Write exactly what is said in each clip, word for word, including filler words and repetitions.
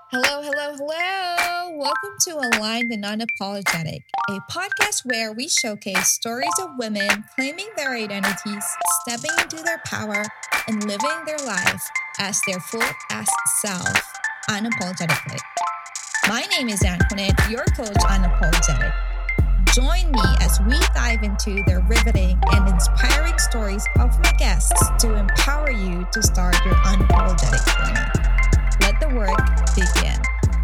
Hello, hello, hello. Welcome to Aligned and Unapologetic, a podcast where we showcase stories of women claiming their identities, stepping into their power, and living their life as their full ass self, unapologetically. My name is Antoinette, your coach, Unapologetic. Join me as we dive into the riveting and inspiring stories of my guests to empower you to start your unapologetic journey. Let the work begin.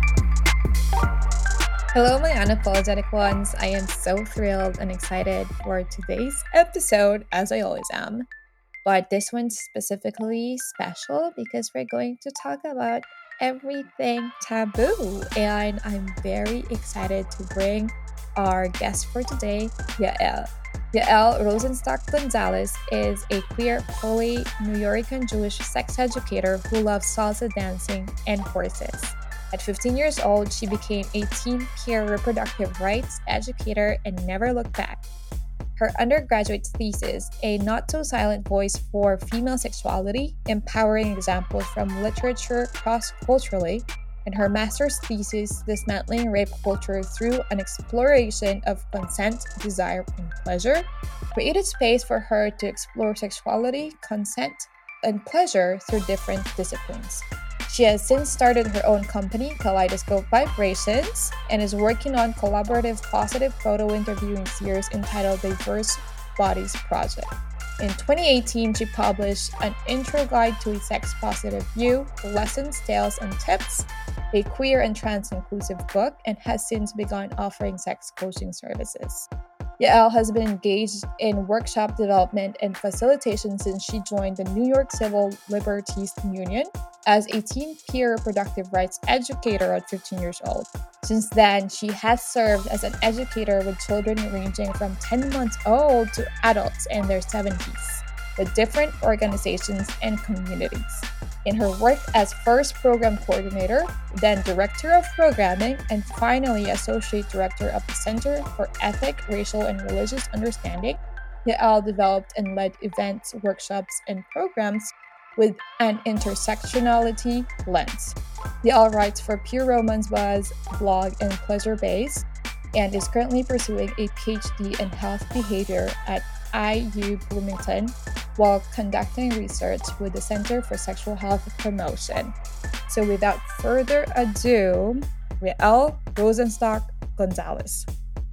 Hello, my unapologetic ones. I am so thrilled and excited for today's episode, as I always am. But this one's specifically special because we're going to talk about everything taboo. And I'm very excited to bring our guest for today, Yael. Yael Rosenstock Gonzalez is a queer, poly New Yorker Jewish sex educator who loves salsa dancing and horses. At fifteen years old, she became a teen peer reproductive rights educator and never looked back. Her undergraduate thesis, A Not-So-Silent Voice for Female Sexuality, Empowering Examples from Literature Cross-Culturally, and her master's thesis, Dismantling Rape Culture Through an Exploration of Consent, Desire, and Pleasure, created space for her to explore sexuality, consent, and pleasure through different disciplines. She has since started her own company, Kaleidoscope Vibrations, and is working on collaborative positive photo interviewing series entitled Diverse Bodies Project. In twenty eighteen, she published an intro guide to a sex-positive view, lessons, tales, and tips, a queer and trans-inclusive book, and has since begun offering sex coaching services. Yael has been engaged in workshop development and facilitation since she joined the New York Civil Liberties Union as a teen peer reproductive rights educator at fifteen years old. Since then, she has served as an educator with children ranging from ten months old to adults in their seventies, with different organizations and communities. In her work as first program coordinator, then director of programming, and finally associate director of the Center for Ethnic, Racial, and Religious Understanding, Yael developed and led events, workshops, and programs with an intersectionality lens. Yael writes for Pure Romance Buzz, blog, and Pleasure Base, and is currently pursuing a P H D in health behavior at I U Bloomington while conducting research with the Center for Sexual Health Promotion. So without further ado, Yael Rosenstock Gonzalez.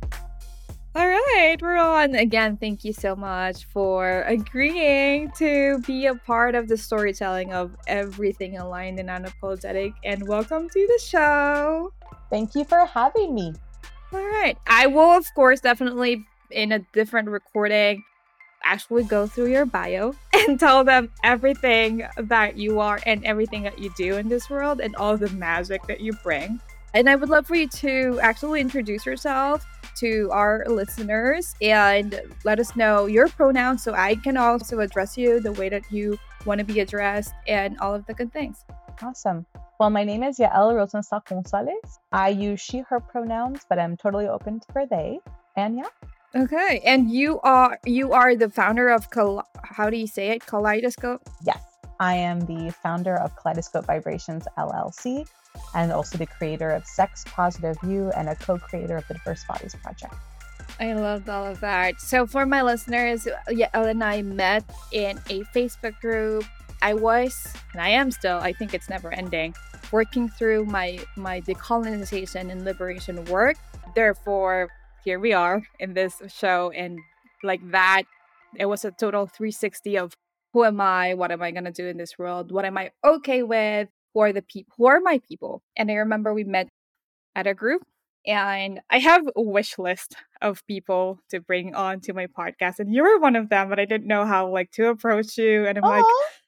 All right, we're on. Again, thank you so much for agreeing to be a part of the storytelling of everything aligned and unapologetic. And welcome to the show. Thank you for having me. All right. I will, of course, definitely in a different recording, actually go through your bio and tell them everything that you are and everything that you do in this world and all the magic that you bring. And I would love for you to actually introduce yourself to our listeners and let us know your pronouns so I can also address you the way that you want to be addressed and all of the good things. Awesome. Well, my name is Yael Rosenstock Gonzalez. I use she, her pronouns, but I'm totally open for they. And yeah. Okay. And you are you are the founder of, Kal- how do you say it? Kaleidoscope? Yes. I am the founder of Kaleidoscope Vibrations, L L C, and also the creator of Sex Positive You and a co-creator of the Diverse Bodies Project. I loved all of that. So for my listeners, Yael and I met in a Facebook group. I was, and I am still, I think it's never ending, working through my, my decolonization and liberation work. Therefore, here we are in this show. And like that, it was a total three sixty of who am I? What am I going to do in this world? What am I okay with? Who are the people? Who are my people? And I remember we met at a group, and I have a wish list of people to bring on to my podcast, and you were one of them, but I didn't know how like to approach you. And I'm Aww. like,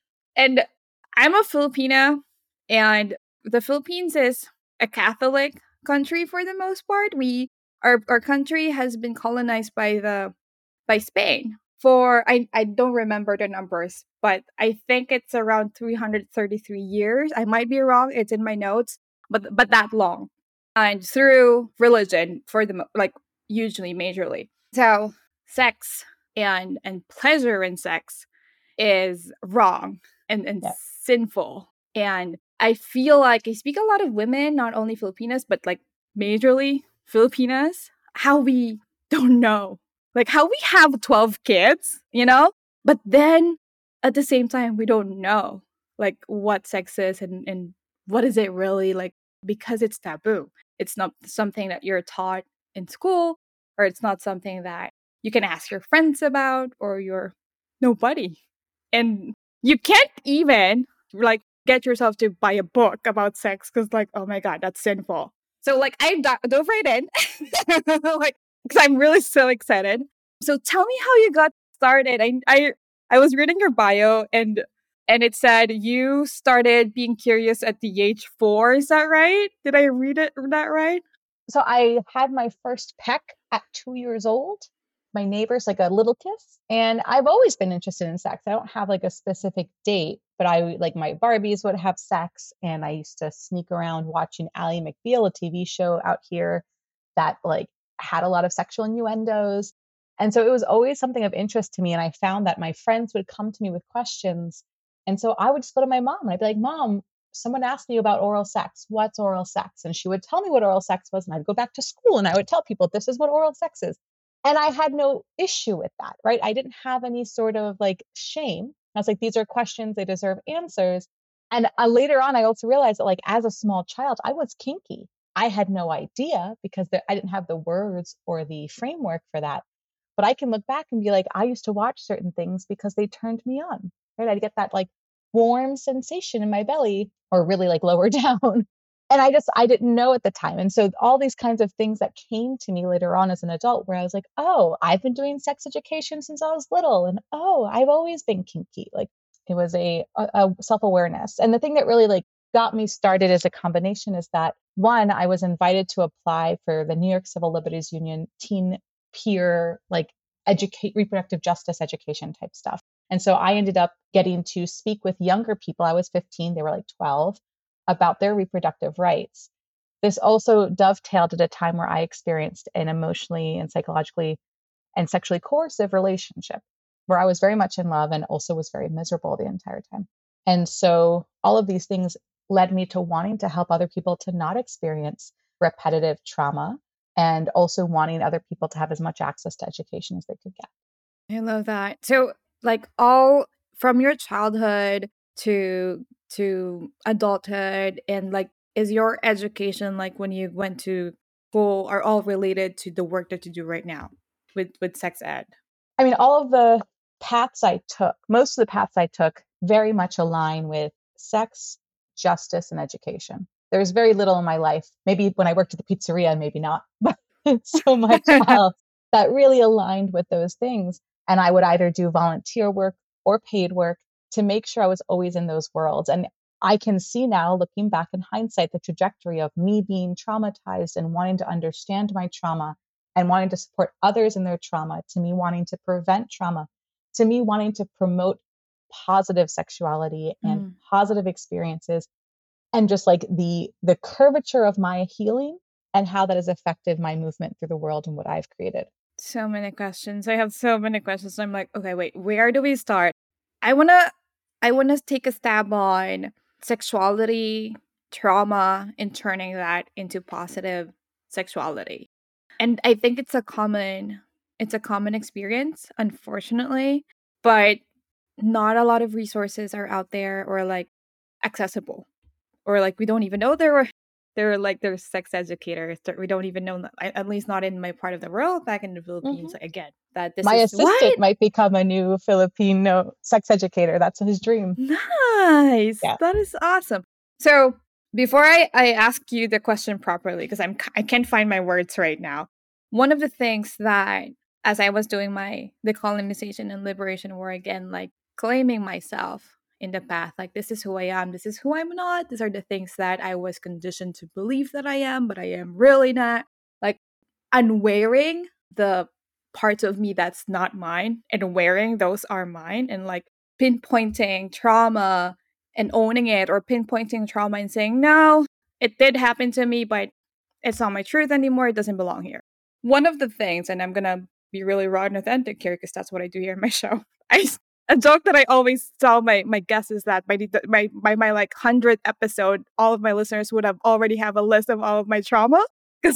and I'm a Filipina, and the Philippines is a Catholic country for the most part. We our our country has been colonized by the by Spain. For, I, I don't remember the numbers, but I think it's around three hundred thirty-three years. I might be wrong. It's in my notes, but but that long. And through religion for the, like, usually majorly. So sex and, and pleasure in sex is wrong and, and Yes. sinful. And I feel like I speak a lot of women, not only Filipinas, but like majorly Filipinas, how we don't know. Like how we have twelve kids, you know? But then at the same time, we don't know like what sex is and, and what is it really like because it's taboo. It's not something that you're taught in school, or it's not something that you can ask your friends about or your nobody. And you can't even like get yourself to buy a book about sex because like, oh my God, that's sinful. So like I do- dove right in, like because I'm really so excited. So tell me how you got started. I I I was reading your bio and and it said you started being curious at the age four. Is that right? Did I read it that right? So I had my first peck at two years old. My neighbor's like a little kiss. And I've always been interested in sex. I don't have like a specific date, but I like my Barbies would have sex. And I used to sneak around watching Ally McBeal, a T V show out here that like had a lot of sexual innuendos. And so it was always something of interest to me. And I found that my friends would come to me with questions. And so I would just go to my mom and I'd be like, Mom, someone asked me about oral sex. What's oral sex? And she would tell me what oral sex was. And I'd go back to school and I would tell people, this is what oral sex is. And I had no issue with that, right? I didn't have any sort of like shame. I was like, these are questions, they deserve answers. And uh, later on, I also realized that like as a small child, I was kinky. I had no idea because there, I didn't have the words or the framework for that. But I can look back and be like, I used to watch certain things because they turned me on, right? I'd get that like warm sensation in my belly or really like lower down. And I just, I didn't know at the time. And so all these kinds of things that came to me later on as an adult where I was like, oh, I've been doing sex education since I was little. And oh, I've always been kinky. Like it was a, a, a self-awareness. And the thing that really like got me started as a combination is that one, I was invited to apply for the New York Civil Liberties Union teen peer, like educate reproductive justice education type stuff. And so I ended up getting to speak with younger people. I was fifteen, they were like twelve, about their reproductive rights. This also dovetailed at a time where I experienced an emotionally and psychologically and sexually coercive relationship where I was very much in love and also was very miserable the entire time. And so all of these things led me to wanting to help other people to not experience repetitive trauma and also wanting other people to have as much access to education as they could get. I love that. So like all from your childhood to to adulthood and like is your education like when you went to school are all related to the work that you do right now with with sex ed? I mean, all of the paths I took, most of the paths I took very much align with sex, justice, and education. There's very little in my life, maybe when I worked at the pizzeria, maybe not, but so much else that really aligned with those things. And I would either do volunteer work or paid work to make sure I was always in those worlds. And I can see now, looking back in hindsight, the trajectory of me being traumatized and wanting to understand my trauma and wanting to support others in their trauma, to me wanting to prevent trauma, to me wanting to promote positive sexuality and Mm. positive experiences, and just like the the curvature of my healing and how that has affected my movement through the world and what I've created. So many questions. I have so many questions. I'm like, okay, wait, where do we start? I wanna I wanna take a stab on sexuality, trauma, and turning that into positive sexuality. And I think it's a common it's a common experience, unfortunately, but not a lot of resources are out there or like accessible. Or like we don't even know there were there were like there's sex educators that we don't even know that- I- at least not in my part of the world back in the Philippines Mhm. again that this My is assistant what might become a new Filipino sex educator. That's his dream. nice. Yeah. That is awesome. So before I, I ask you the question properly, because I'm I can't find my words right now. One of the things that as I was doing my decolonization and liberation war again, like claiming myself in the path, like this is who I am, this is who I'm not, these are the things that I was conditioned to believe that I am, but I am really not. Like unwearing the parts of me that's not mine and wearing those are mine and like pinpointing trauma and owning it or pinpointing trauma and saying, no, it did happen to me, but it's not my truth anymore. It doesn't belong here. One of the things, and I'm going to be really raw and authentic here because that's what I do here in my show. I, a joke that I always tell my my guests is that by the my by my like hundredth episode, all of my listeners would have already have a list of all of my trauma because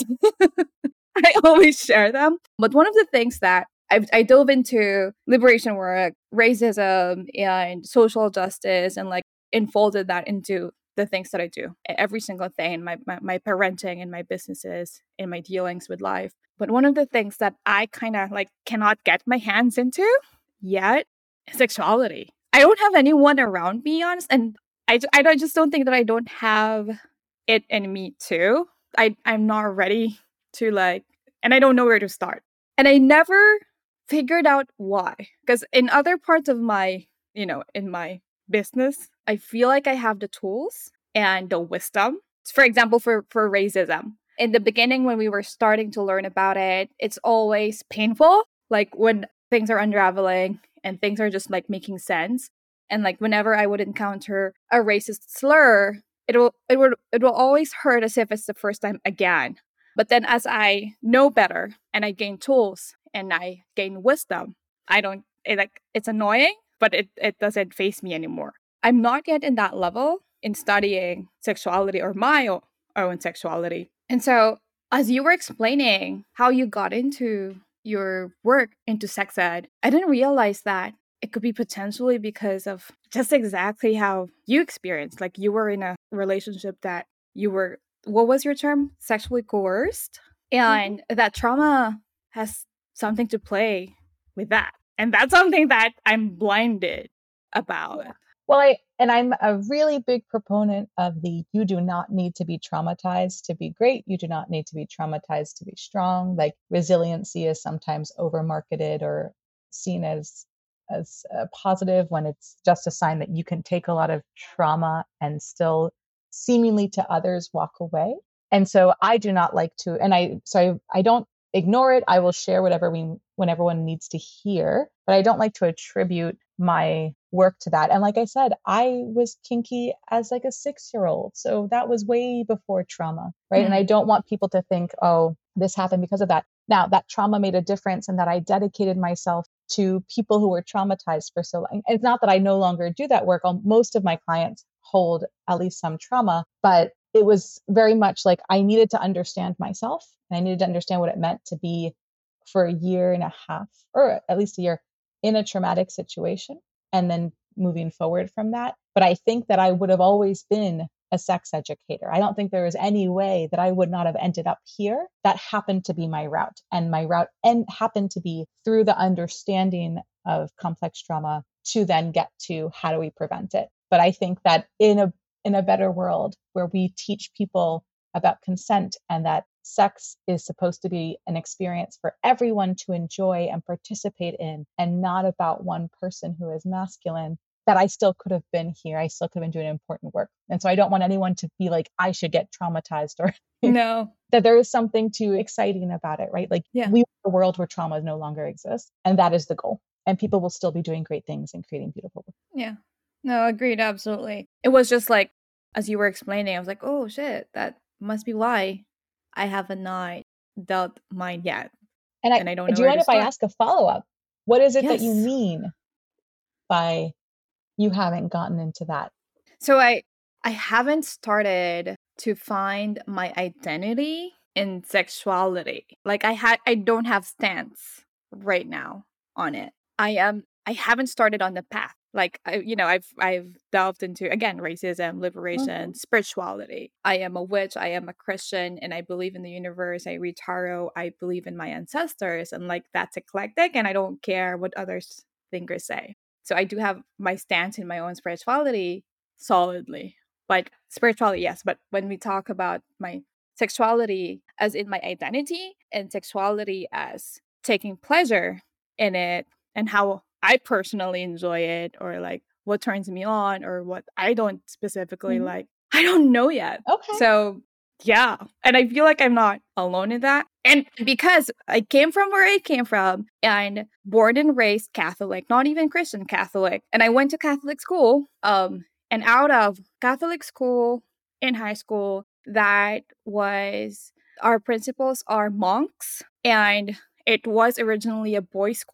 I always share them. But one of the things that I've, I dove into liberation work, racism, and social justice, and like enfolded that into the things that I do, every single thing in my, my, my parenting and my businesses, in my dealings with life. But one of the things that I kind of like cannot get my hands into yet is sexuality. I don't have anyone around me, honest, and I, I, don't, I just don't think that I don't have it in me too. I, I'm not ready to like, and I don't know where to start. And I never figured out why. Because in other parts of my, you know, in my business, I feel like I have the tools and the wisdom. For example, for, for racism. In the beginning, when we were starting to learn about it, it's always painful. Like when things are unraveling and things are just like making sense. And like whenever I would encounter a racist slur, it will it will it will always hurt as if it's the first time again. But then as I know better and I gain tools and I gain wisdom, I don't it, like it's annoying, but it, it doesn't faze me anymore. I'm not yet in that level in studying sexuality or my own, own sexuality. And so as you were explaining how you got into your work into sex ed, I didn't realize that it could be potentially because of just exactly how you experienced. Like you were in a relationship that you were, what was your term? Sexually coerced. And mm-hmm. that trauma has something to play with that. And that's something that I'm blinded about. Yeah. Well, I and I'm a really big proponent of the you do not need to be traumatized to be great. You do not need to be traumatized to be strong. Like resiliency is sometimes over marketed or seen as as a positive when it's just a sign that you can take a lot of trauma and still seemingly to others walk away. And so I do not like to, and I so I, I don't ignore it. I will share whatever we when everyone needs to hear, but I don't like to attribute my work to that. And like I said, I was kinky as like a six-year-old. So that was way before trauma, right? Mm-hmm. And I don't want people to think, oh, this happened because of that. Now, that trauma made a difference and that I dedicated myself to people who were traumatized for so long. It's not that I no longer do that work. Most of my clients hold at least some trauma, but it was very much like I needed to understand myself and I needed to understand what it meant to be for a year and a half, or at least a year, in a traumatic situation and then moving forward from that. But I think that I would have always been a sex educator. I don't think there is any way that I would not have ended up here. That happened to be my route. And my route and happened to be through the understanding of complex trauma to then get to how do we prevent it. But I think that in a in a better world where we teach people about consent and that sex is supposed to be an experience for everyone to enjoy and participate in and not about one person who is masculine, that I still could have been here. I still could have been doing important work. And so I don't want anyone to be like, I should get traumatized or no, that there is something too exciting about it, right? Like yeah. we want a world where trauma no longer exists. And that is the goal. And people will still be doing great things and creating beautiful work. Yeah. No, agreed. Absolutely. It was just like, as you were explaining, I was like, oh shit, that must be why I have not dealt mine yet. And I, and I don't know. Do you mind if start. I ask a follow-up? What is it yes. that you mean by you haven't gotten into that? So I I haven't started to find my identity in sexuality. Like I had I don't have stance right now on it. I am I haven't started on the path. Like I, you know, I've I've delved into again racism, liberation, mm-hmm. spirituality. I am a witch. I am a Christian, and I believe in the universe. I read tarot. I believe in my ancestors, and like that's eclectic. And I don't care what others think or say. So I do have my stance in my own spirituality solidly. But spirituality, yes. But when we talk about my sexuality as in my identity and sexuality as taking pleasure in it and how I personally enjoy it or like what turns me on or what I don't specifically mm-hmm. like, I don't know yet. Okay. So yeah. And I feel like I'm not alone in that. And because I came from where I came from and born and raised Catholic, not even Christian Catholic. And I went to Catholic school. Um, and out of Catholic school in high school, that was our principals are monks. And it was originally a boys' school.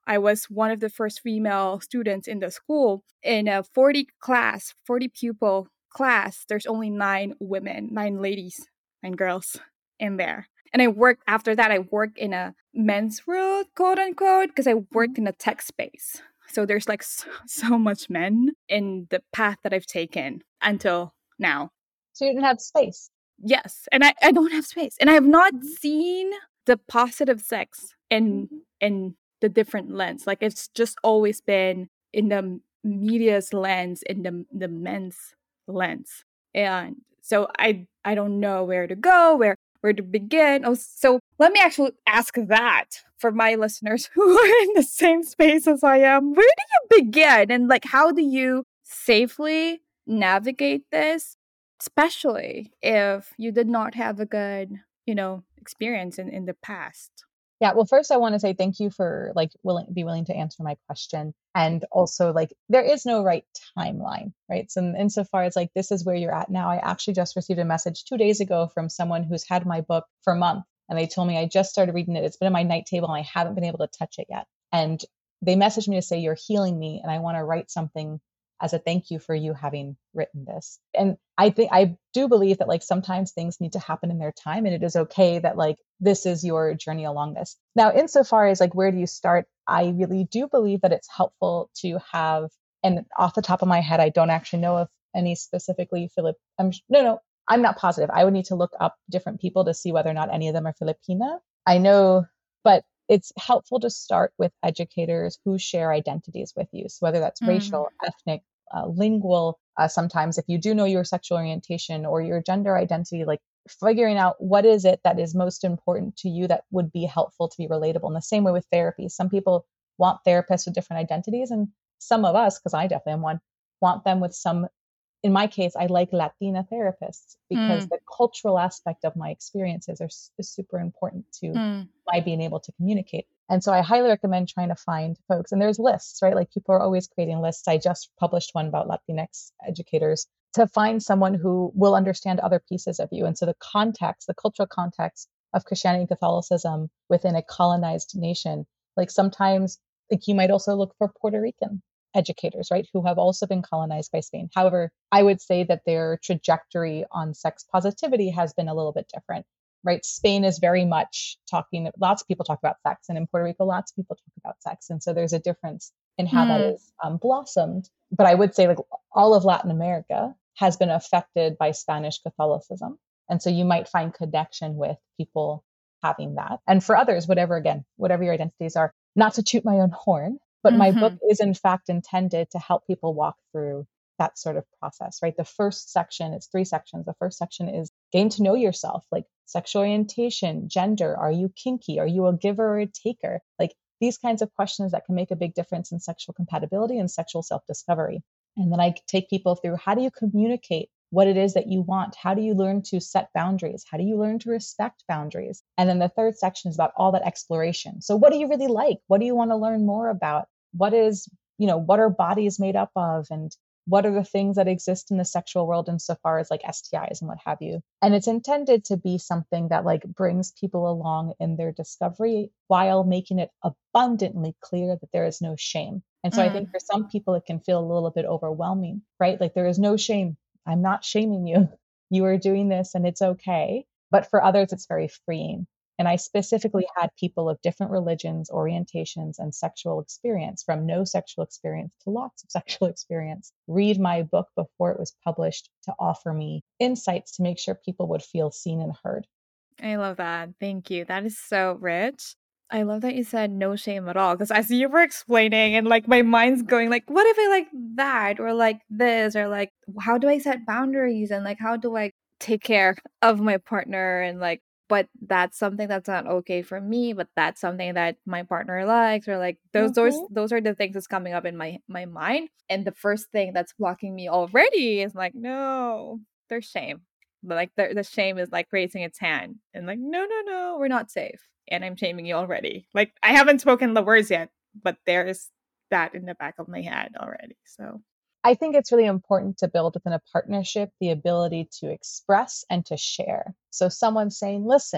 I was one of the first female students in the school. In a forty class, forty pupil class, there's only nine women, nine ladies, nine girls in there. And I worked, after that, I worked in a men's world, quote unquote, because I worked in a tech space. So there's like so, so much men in the path that I've taken until now. So you didn't have space. Yes. And I, I don't have space. And I have not seen the positive sex in in the different lens. Like it's just always been in the media's lens, in the the men's lens. And so I I don't know where to go, where where to begin. Oh, so let me actually ask that for my listeners who are in the same space as I am. Where do you begin? And like how do you safely navigate this? Especially if you did not have a good, you know, experience in, in the past. Yeah. Well, first I want to say thank you for like willing be willing to answer my question. And also like there is no right timeline, right? So in, insofar as like this is where you're at now, I actually just received a message two days ago from someone who's had my book for a month. And they told me I just started reading it. It's been on my night table and I haven't been able to touch it yet. And they messaged me to say, you're healing me. And I want to write something as a thank you for you having written this. And I think I do believe that like sometimes things need to happen in their time, and it is okay that like this is your journey along this. Now, insofar as like where do you start, I really do believe that it's helpful to have, and off the top of my head, I don't actually know if any specifically Philip. I'm no, no, I'm not positive. I would need to look up different people to see whether or not any of them are Filipina. I know, but it's helpful to start with educators who share identities with you. So whether that's mm. racial, ethnic, Uh, lingual, uh, sometimes if you do know your sexual orientation or your gender identity, like figuring out what is it that is most important to you that would be helpful to be relatable. In the same way with therapy, some people want therapists with different identities, and some of us, because I definitely am one, want them with some, in my case, I like Latina therapists because mm. the cultural aspect of my experiences are is super important to mm. my being able to communicate. And so I highly recommend trying to find folks. And there's lists, right? Like people are always creating lists. I just published one about Latinx educators to find someone who will understand other pieces of you. And so the context, the cultural context of Christianity and Catholicism within a colonized nation, like sometimes like you might also look for Puerto Rican educators, right, who have also been colonized by Spain. However, I would say that their trajectory on sex positivity has been a little bit different. Right. Spain is very much talking, lots of people talk about sex, and in Puerto Rico, lots of people talk about sex. And so there's a difference in how mm. that is um, blossomed. But I would say like all of Latin America has been affected by Spanish Catholicism. And so you might find connection with people having that. And for others, whatever, again, whatever your identities are, not to toot my own horn, but mm-hmm. my book is in fact intended to help people walk through that sort of process, right? The first section, it's three sections. The first section is getting to know yourself, like sexual orientation, gender. Are you kinky? Are you a giver or a taker? Like these kinds of questions that can make a big difference in sexual compatibility and sexual self-discovery. And then I take people through, how do you communicate what it is that you want? How do you learn to set boundaries? How do you learn to respect boundaries? And then the third section is about all that exploration. So what do you really like? What do you want to learn more about? What is, you know, what are bodies made up of? And what are the things that exist in the sexual world insofar as like S T Is and what have you? And it's intended to be something that like brings people along in their discovery while making it abundantly clear that there is no shame. And so mm. I think for some people, it can feel a little bit overwhelming, right? Like there is no shame. I'm not shaming you. You are doing this and it's okay. But for others, it's very freeing. And I specifically had people of different religions, orientations, and sexual experience, from no sexual experience to lots of sexual experience, read my book before it was published to offer me insights to make sure people would feel seen and heard. I love that. Thank you. That is so rich. I love that you said no shame at all, because as you were explaining and like my mind's going like, what if I like that or like this, or like, how do I set boundaries and like, how do I take care of my partner, and like, but that's something that's not okay for me, but that's something that my partner likes, or like those mm-hmm. those those are the things that's coming up in my my mind. And the first thing that's blocking me already is like, no, there's shame. But like the, the shame is like raising its hand and like, no, no, no, we're not safe. And I'm shaming you already. Like I haven't spoken the words yet, but there's that in the back of my head already. So I think it's really important to build within a partnership the ability to express and to share. So someone saying, listen,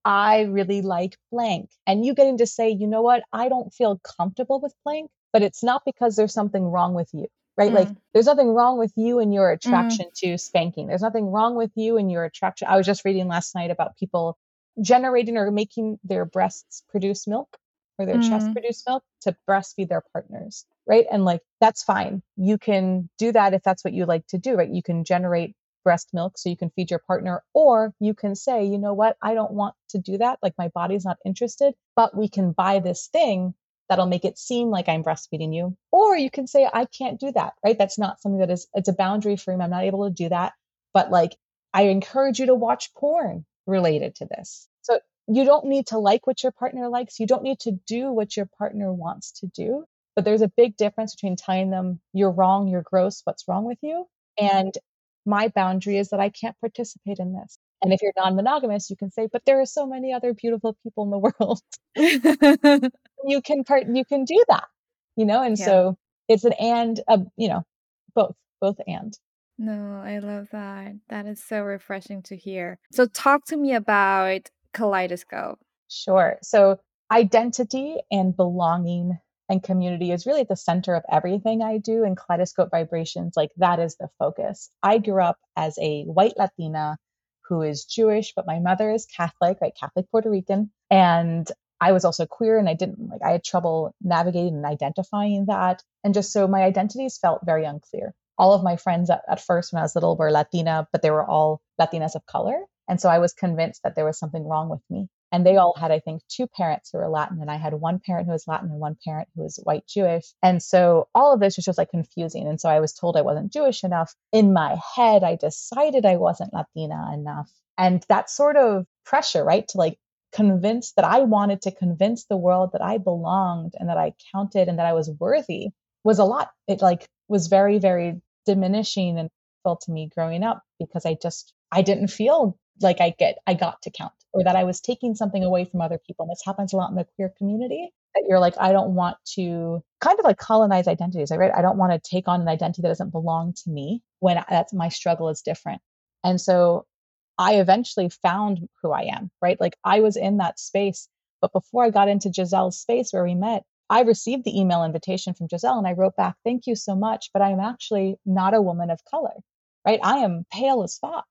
I really like blank. And you getting to say, you know what, I don't feel comfortable with blank, but it's not because there's something wrong with you, right? Like Mm. there's nothing wrong with you and your Mm. attraction to spanking. There's nothing wrong with you and your attraction. I was just reading last night about people generating or making their breasts produce milk or their chest Mm. produce milk to breastfeed their partners, right? And like, that's fine. You can do that if that's what you like to do, right? You can generate breast milk so you can feed your partner, or you can say, you know what, I don't want to do that. Like my body's not interested, but we can buy this thing that'll make it seem like I'm breastfeeding you. Or you can say, I can't do that, right? That's not something that is, it's a boundary for me. I'm not able to do that. But like, I encourage you to watch porn related to this. So you don't need to like what your partner likes. You don't need to do what your partner wants to do. But there's a big difference between telling them you're wrong, you're gross, what's wrong with you? And my boundary is that I can't participate in this. And if you're non-monogamous, you can say, but there are so many other beautiful people in the world. you can part, you can do that, you know? And Yeah. so it's an and, uh, you know, both, both and. No, I love that. That is so refreshing to hear. So talk to me about Kaleidoscope. Sure. So identity and belonging and community is really at the center of everything I do. And Kaleidoscope Vibrations, like that is the focus. I grew up as a white Latina who is Jewish, but my mother is Catholic, right? Catholic Puerto Rican. And I was also queer and I didn't like, I had trouble navigating and identifying that. And just so my identities felt very unclear. All of my friends at, at first when I was little were Latina, but they were all Latinas of color. And so I was convinced that there was something wrong with me. And they all had, I think, two parents who were Latin. And I had one parent who was Latin and one parent who was white Jewish. And so all of this was just like confusing. And so I was told I wasn't Jewish enough. In my head, I decided I wasn't Latina enough. And that sort of pressure, right? To like convince that I wanted to convince the world that I belonged and that I counted and that I was worthy was a lot. It like was very, very diminishing and felt to me growing up because I just, I didn't feel like I get, I got to count or that I was taking something away from other people. And this happens a lot in the queer community that you're like, I don't want to kind of like colonize identities. Right? I don't want to take on an identity that doesn't belong to me when that's my struggle is different. And so I eventually found who I am, right? Like I was in that space, but before I got into Giselle's space where we met, I received the email invitation from Giselle and I wrote back, thank you so much, but I'm actually not a woman of color, right? I am pale as fuck.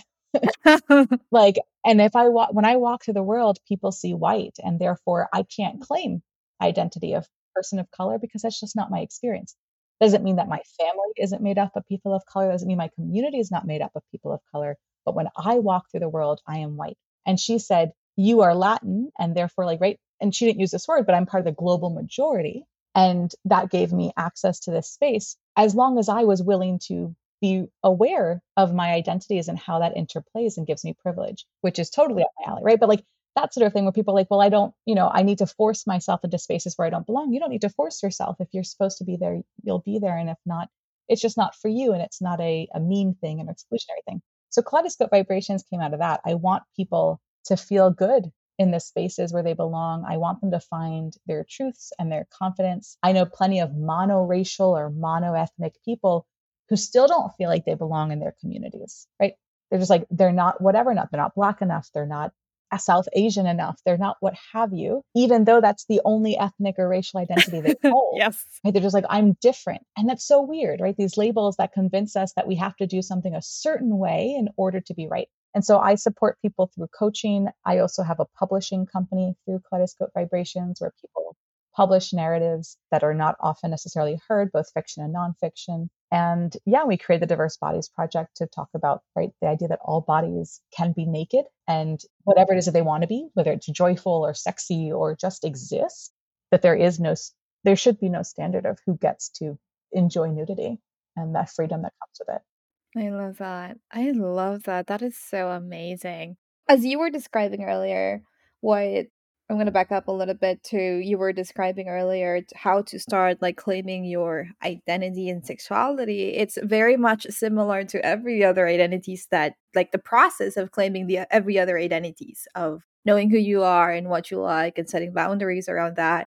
Like, and if I walk, when I walk through the world, people see white and therefore I can't claim identity of person of color because that's just not my experience. Doesn't mean that my family isn't made up of people of color. Doesn't mean my community is not made up of people of color. But when I walk through the world, I am white. And she said, you are Latin and therefore like, right. And she didn't use this word, but I'm part of the global majority. And that gave me access to this space as long as I was willing to be aware of my identities and how that interplays and gives me privilege, which is totally up my alley, right? But like that sort of thing where people are like, well, I don't, you know, I need to force myself into spaces where I don't belong. You don't need to force yourself. If you're supposed to be there, you'll be there. And if not, it's just not for you. And it's not a, a mean thing, an exclusionary thing. So Kaleidoscope Vibrations came out of that. I want people to feel good in the spaces where they belong. I want them to find their truths and their confidence. I know plenty of monoracial or monoethnic people who still don't feel like they belong in their communities, right? They're just like, they're not whatever enough. They're not Black enough. They're not South Asian enough. They're not what have you, even though that's the only ethnic or racial identity they hold. Yes. Right? They're just like, I'm different. And that's so weird, right? These labels that convince us that we have to do something a certain way in order to be right. And so I support people through coaching. I also have a publishing company through Kaleidoscope Vibrations where people publish narratives that are not often necessarily heard, both fiction and nonfiction. And yeah, we created the Diverse Bodies Project to talk about, right, the idea that all bodies can be naked and whatever it is that they want to be, whether it's joyful or sexy or just exist, that there is no, there should be no standard of who gets to enjoy nudity and that freedom that comes with it. I love that. I love that. That is so amazing. As you were describing earlier, what I'm going to back up a little bit to you were describing earlier how to start like claiming your identity and sexuality. It's very much similar to every other identities that like the process of claiming the every other identities of knowing who you are and what you like and setting boundaries around that.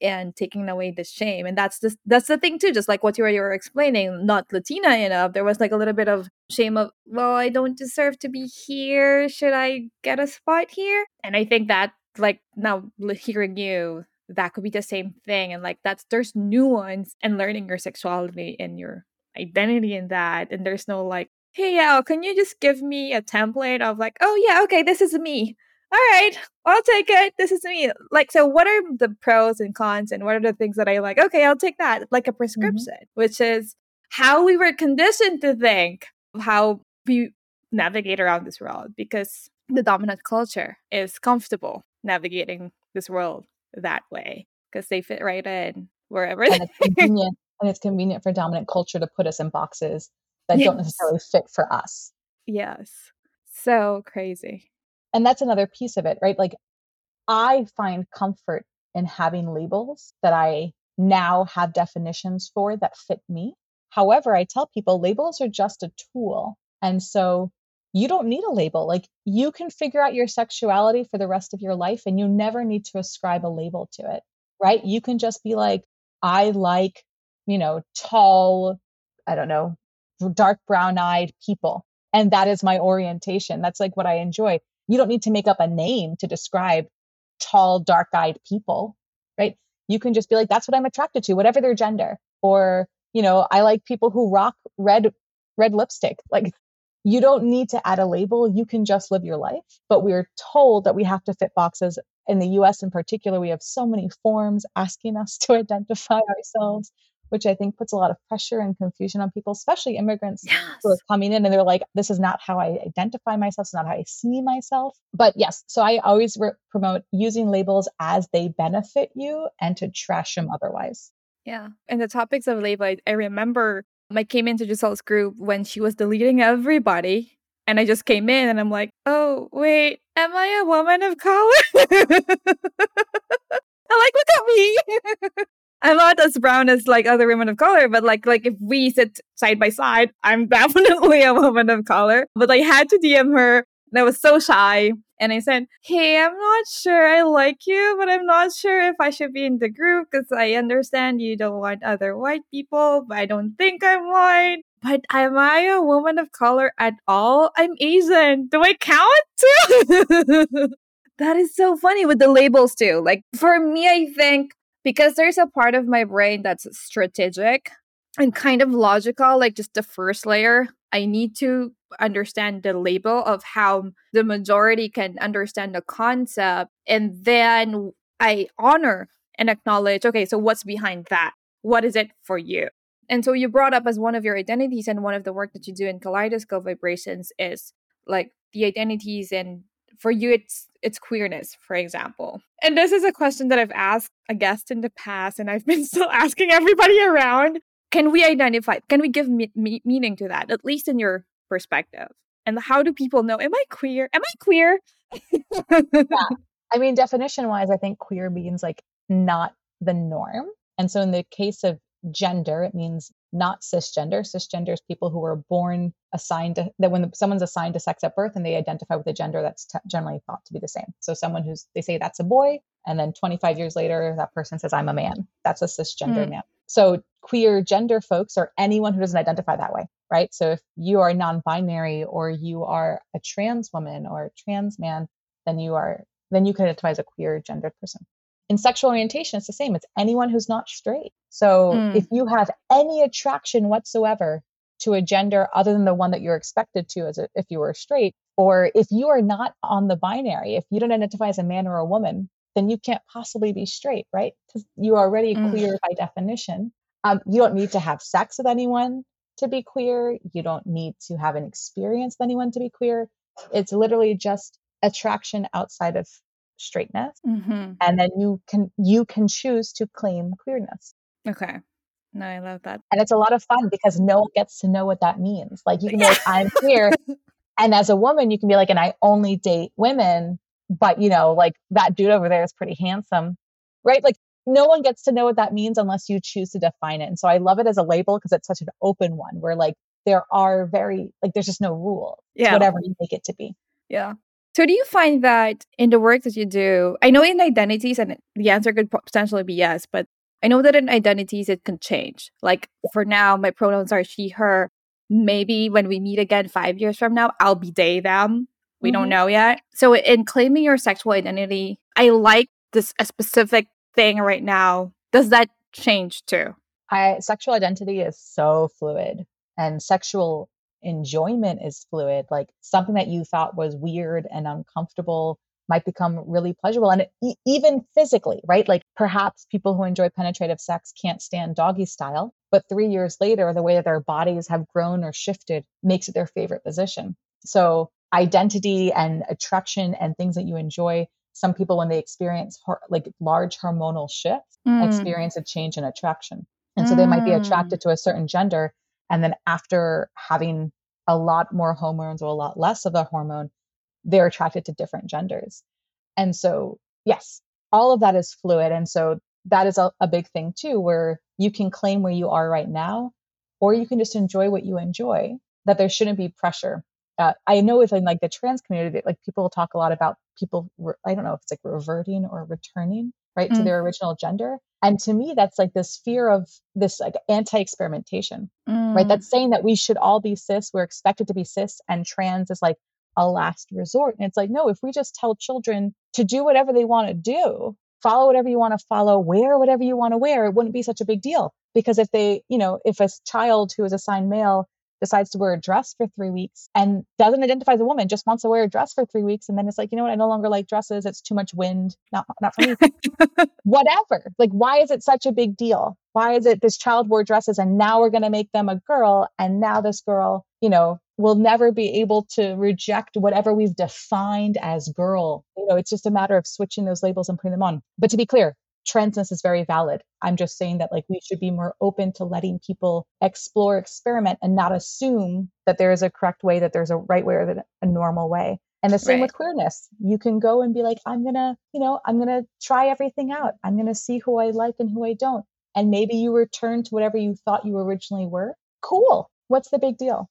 and taking away the shame. And that's just that's the thing too, just like what you were, you were explaining, not Latina enough. There was like a little bit of shame of, well, I don't deserve to be here. Should I get a spot here? And I think that like now hearing you, that could be the same thing. And like that's there's nuance in learning your sexuality and your identity in that. And there's no like, hey, Al, can you just give me a template of like, oh yeah, okay, this is me. All right, I'll take it. This is me. Like, so what are the pros and cons and what are the things that I like? Okay, I'll take that. Like a prescription, mm-hmm. which is how we were conditioned to think of how we navigate around this world, because the dominant culture is comfortable navigating this world that way because they fit right in wherever. And it's convenient, and it's convenient for dominant culture to put us in boxes that yes. don't necessarily fit for us. Yes. So crazy. And that's another piece of it, right? Like I find comfort in having labels that I now have definitions for that fit me. However, I tell people labels are just a tool. And so you don't need a label. Like you can figure out your sexuality for the rest of your life and you never need to ascribe a label to it, right? You can just be like, I like, you know, tall, I don't know, dark brown eyed people. And that is my orientation. That's like what I enjoy. You don't need to make up a name to describe tall, dark eyed people, right? You can just be like, that's what I'm attracted to, whatever their gender. Or, you know, I like people who rock red, red lipstick. Like you don't need to add a label. You can just live your life. But we're told that we have to fit boxes. In the U S in particular, we have so many forms asking us to identify ourselves, which I think puts a lot of pressure and confusion on people, especially immigrants yes. who are coming in and they're like, this is not how I identify myself. It's not how I see myself. But yes, so I always re- promote using labels as they benefit you and to trash them otherwise. Yeah. And the topics of label, I, I remember I came into Giselle's group when she was deleting everybody. And I just came in and I'm like, oh, wait, am I a woman of color? I'm like, look at me. I'm not as brown as like other women of color, but like like if we sit side by side, I'm definitely a woman of color. But I had to D M her and I was so shy. And I said, hey, I'm not sure I like you, but I'm not sure if I should be in the group because I understand you don't want other white people, but I don't think I'm white. But am I a woman of color at all? I'm Asian. Do I count too? That is so funny with the labels too. Like for me, I think because there's a part of my brain that's strategic and kind of logical, like just the first layer, I need to understand the label of how the majority can understand the concept. And then I honor and acknowledge, okay, so what's behind that? What is it for you? And so you brought up as one of your identities and one of the work that you do in Kaleidoscope Vibrations is like the identities, and for you, it's it's queerness, for example. And this is a question that I've asked a guest in the past, and I've been still asking everybody around. Can we identify, can we give me- me- meaning to that, at least in your perspective? And how do people know, am I queer? Am I queer? Yeah. I mean, definition-wise, I think queer means like not the norm. And so in the case of gender, it means not cisgender. Cisgender is people who are born assigned to, that when someone's assigned to sex at birth and they identify with a gender that's t- generally thought to be the same. So someone who's, they say that's a boy, and then twenty-five years later, that person says, I'm a man. That's a cisgender mm. man. So queer gender folks are anyone who doesn't identify that way, right? So if you are non-binary or you are a trans woman or a trans man, then you are, then you can identify as a queer gendered person. In sexual orientation, it's the same. It's anyone who's not straight. So mm. if you have any attraction whatsoever to a gender other than the one that you're expected to as a, if you were straight, or if you are not on the binary, if you don't identify as a man or a woman, then you can't possibly be straight, right? Because you are already mm. queer by definition. Um, you don't need to have sex with anyone to be queer. You don't need to have an experience with anyone to be queer. It's literally just attraction outside of straightness. Mm-hmm. And then you can you can choose to claim queerness. Okay. No, I love that. And it's a lot of fun because no one gets to know what that means. Like you can be like, I'm queer. And as a woman, you can be like, and I only date women, but you know, like that dude over there is pretty handsome, right? Like no one gets to know what that means unless you choose to define it. And so I love it as a label because it's such an open one where like there are very, like there's just no rule. Yeah. Whatever you make it to be. Yeah. So do you find that in the work that you do, I know in identities, and the answer could potentially be yes, but I know that in identities it can change. Like for now, my pronouns are she, her. Maybe when we meet again five years from now, I'll be they, them. We mm-hmm. don't know yet. So in claiming your sexual identity, I like this a specific thing right now. Does that change too? I, sexual identity is so fluid, and sexual enjoyment is fluid. Like something that you thought was weird and uncomfortable might become really pleasurable. And it, even physically, right? Like perhaps people who enjoy penetrative sex can't stand doggy style, but three years later, the way that their bodies have grown or shifted makes it their favorite position. So identity and attraction and things that you enjoy, some people, when they experience hor- like large hormonal shifts, mm. experience a change in attraction. And so they might be attracted to a certain gender. And then after having a lot more hormones or a lot less of a hormone, they're attracted to different genders. And so, yes, all of that is fluid. And so that is a, a big thing too, where you can claim where you are right now, or you can just enjoy what you enjoy, that there shouldn't be pressure. Uh, I know within like the trans community, like people talk a lot about people, re- I don't know if it's like reverting or returning, right, mm. to their original gender. And to me, that's like this fear of this like anti-experimentation, mm. right? That's saying that we should all be cis. We're expected to be cis, and trans is like a last resort. And it's like, no, if we just tell children to do whatever they want to do, follow whatever you want to follow, wear whatever you want to wear, it wouldn't be such a big deal. Because if they, you know, if a child who is assigned male decides to wear a dress for three weeks and doesn't identify as a woman, just wants to wear a dress for three weeks. And then it's like, you know what? I no longer like dresses. It's too much wind. Not, not for me. Whatever. Like, why is it such a big deal? Why is it this child wore dresses and now we're going to make them a girl? And now this girl, you know, will never be able to reject whatever we've defined as girl. You know, it's just a matter of switching those labels and putting them on. But to be clear, transness is very valid. I'm just saying that like we should be more open to letting people explore, experiment, and not assume that there is a correct way, that there's a right way or a normal way. And the same right. with queerness. You can go and be like, I'm going to, you know, I'm going to try everything out. I'm going to see who I like and who I don't. And maybe you return to whatever you thought you originally were. Cool. What's the big deal?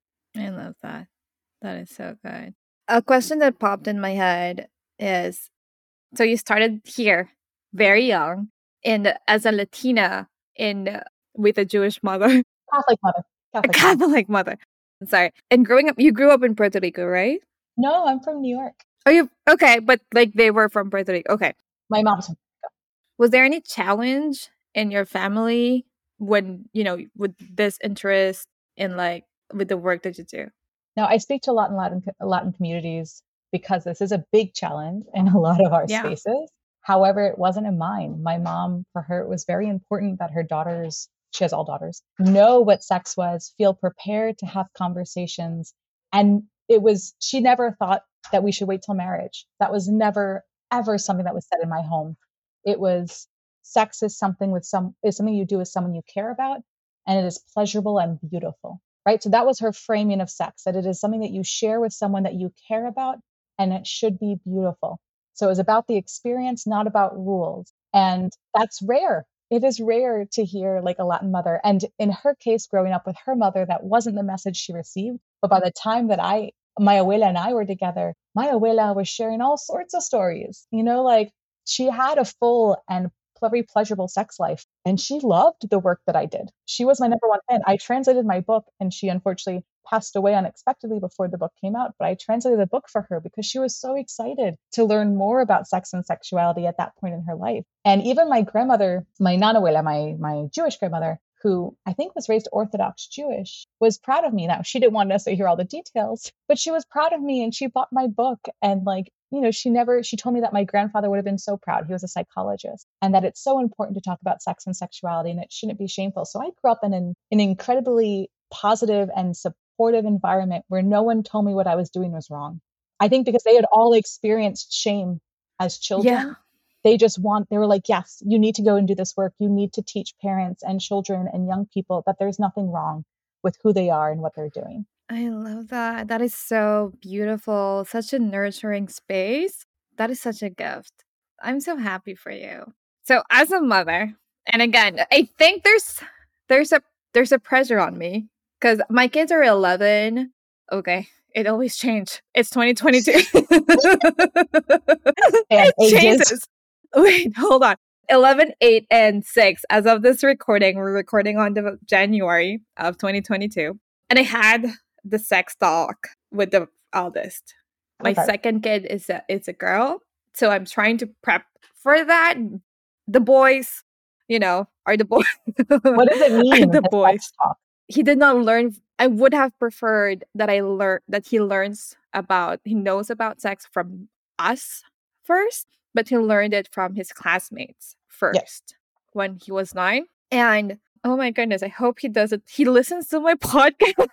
I love that. That is so good. A question that popped in my head is, so you started here very young, and as a Latina in with a Jewish mother. Catholic mother. Catholic, a Catholic mother. mother. Sorry. And growing up, you grew up in Puerto Rico, right? No, I'm from New York. Oh, you okay? But like they were from Puerto Rico. Okay. My mom's from Puerto Rico. Was there any challenge in your family when, you know, with this interest in like with the work that you do? Now, I speak to a lot in Latin Latin communities because this is a big challenge in a lot of our yeah. spaces. However, it wasn't in mine. My mom, for her, it was very important that her daughters, she has all daughters, know what sex was, feel prepared to have conversations. And it was, she never thought that we should wait till marriage. That was never, ever something that was said in my home. It was, sex is something with some, is something you do with someone you care about, and it is pleasurable and beautiful, right? So that was her framing of sex, that it is something that you share with someone that you care about, and it should be beautiful. So it was about the experience, not about rules. And that's rare. It is rare to hear like a Latin mother. And in her case, growing up with her mother, that wasn't the message she received. But by the time that I, my abuela and I were together, my abuela was sharing all sorts of stories. You know, like she had a full and very pleasurable sex life. And she loved the work that I did. She was my number one fan. I translated my book, and she unfortunately passed away unexpectedly before the book came out. But I translated the book for her because she was so excited to learn more about sex and sexuality at that point in her life. And even my grandmother, my nanabuela, my, my Jewish grandmother, who I think was raised Orthodox Jewish, was proud of me. Now, she didn't want us to hear all the details, but she was proud of me, and she bought my book. And like, you know, she never, she told me that my grandfather would have been so proud. He was a psychologist, and that it's so important to talk about sex and sexuality, and it shouldn't be shameful. So I grew up in an, an incredibly positive and supportive environment where no one told me what I was doing was wrong. I think because they had all experienced shame as children. Yeah. They just want, they were like, yes, you need to go and do this work. You need to teach parents and children and young people that there's nothing wrong with who they are and what they're doing. I love that. That is so beautiful. Such a nurturing space. That is such a gift. I'm so happy for you. So as a mother, and again, I think there's there's a there's a pressure on me because my kids are eleven. Okay. It always changed. It's twenty twenty-two. And It ages. changes. Wait, hold on. eleven, eight, and six. As of this recording, we're recording on the January of twenty twenty-two. And I had the sex talk with the eldest. My Okay. second kid is a, is a girl. So I'm trying to prep for that. The boys, you know, are the boys. What does it mean? The the boys. sex talk? He did not learn. I would have preferred that I learn that he learns about, he knows about sex from us first, but he learned it from his classmates first when he was nine. And oh my goodness, I hope he does it. He listens to my podcast.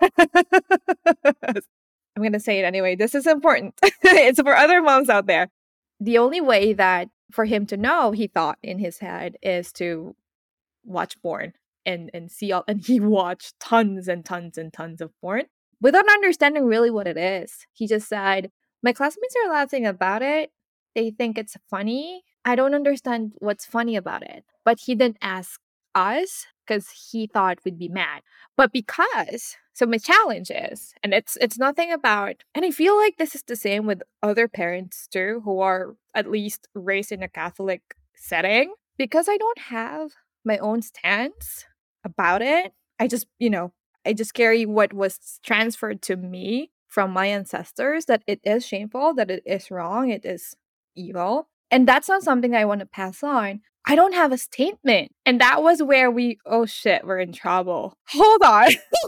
I'm going to say it anyway. This is important. It's for other moms out there. The only way that for him to know, he thought in his head, is to watch porn and, and see all, and he watched tons and tons and tons of porn without understanding really what it is. He just said, my classmates are laughing about it. They think it's funny. I don't understand what's funny about it. But he didn't ask us because he thought we'd be mad. But because, so my challenge is, and it's it's nothing about, and I feel like this is the same with other parents too, who are at least raised in a Catholic setting, because I don't have my own stance about it. I just, you know, I just carry what was transferred to me from my ancestors, that it is shameful, that it is wrong, it is evil. And that's not something I want to pass on. I don't have a statement. And that was where we, oh shit, we're in trouble. Hold on.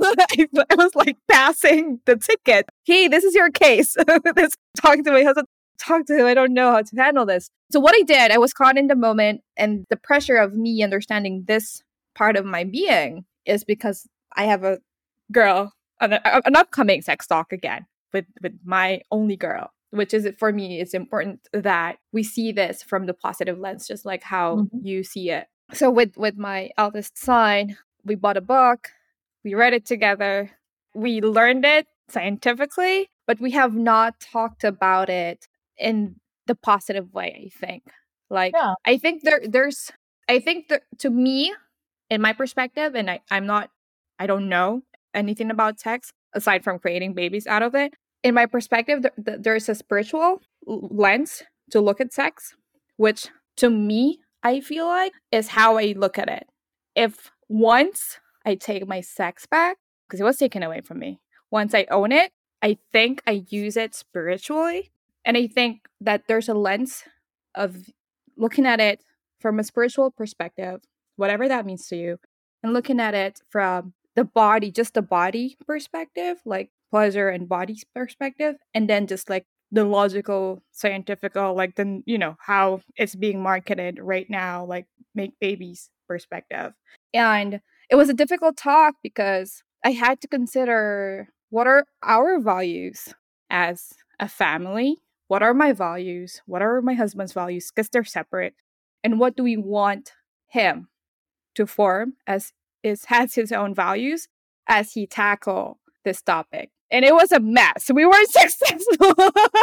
I was like passing the ticket. Hey, this is your case. This, talking to my husband, talk to him. I don't know how to handle this. So what I did, I was caught in the moment, and the pressure of me understanding this part of my being is because I have a girl, an, an upcoming sex talk again with, with my only girl. Which is, for me, it's important that we see this from the positive lens, just like how Mhm. you see it. So with, with my eldest son, we bought a book, we read it together, we learned it scientifically, but we have not talked about it in the positive way, I think. Like, Yeah. I think there there's, I think that to me, in my perspective, and I, I'm not, I don't know anything about sex aside from creating babies out of it. In my perspective, th- th- there's a spiritual l- lens to look at sex, which to me, I feel like is how I look at it. If once I take my sex back, because it was taken away from me, once I own it, I think I use it spiritually. And I think that there's a lens of looking at it from a spiritual perspective, whatever that means to you, and looking at it from the body, just the body perspective, like pleasure and body perspective, and then just like the logical, scientific, like the, you know, how it's being marketed right now, like make babies perspective. And it was a difficult talk because I had to consider, what are our values as a family? What are my values? What are my husband's values? Because they're separate. And what do we want him to form as is has his own values as he tackle this topic? And it was a mess. We weren't successful.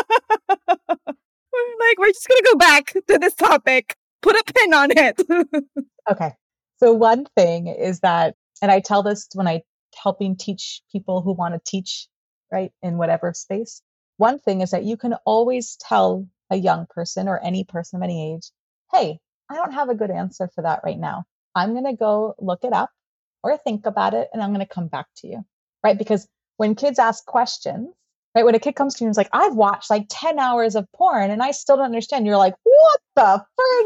We're like, we're just gonna go back to this topic. Put a pin on it. Okay. So one thing is that, and I tell this when I helping teach people who want to teach, right, in whatever space. One thing is that you can always tell a young person or any person of any age, hey, I don't have a good answer for that right now. I'm going to go look it up or think about it, and I'm going to come back to you, right? Because when kids ask questions, right, when a kid comes to you and is like, I've watched like ten hours of porn and I still don't understand. You're like, what the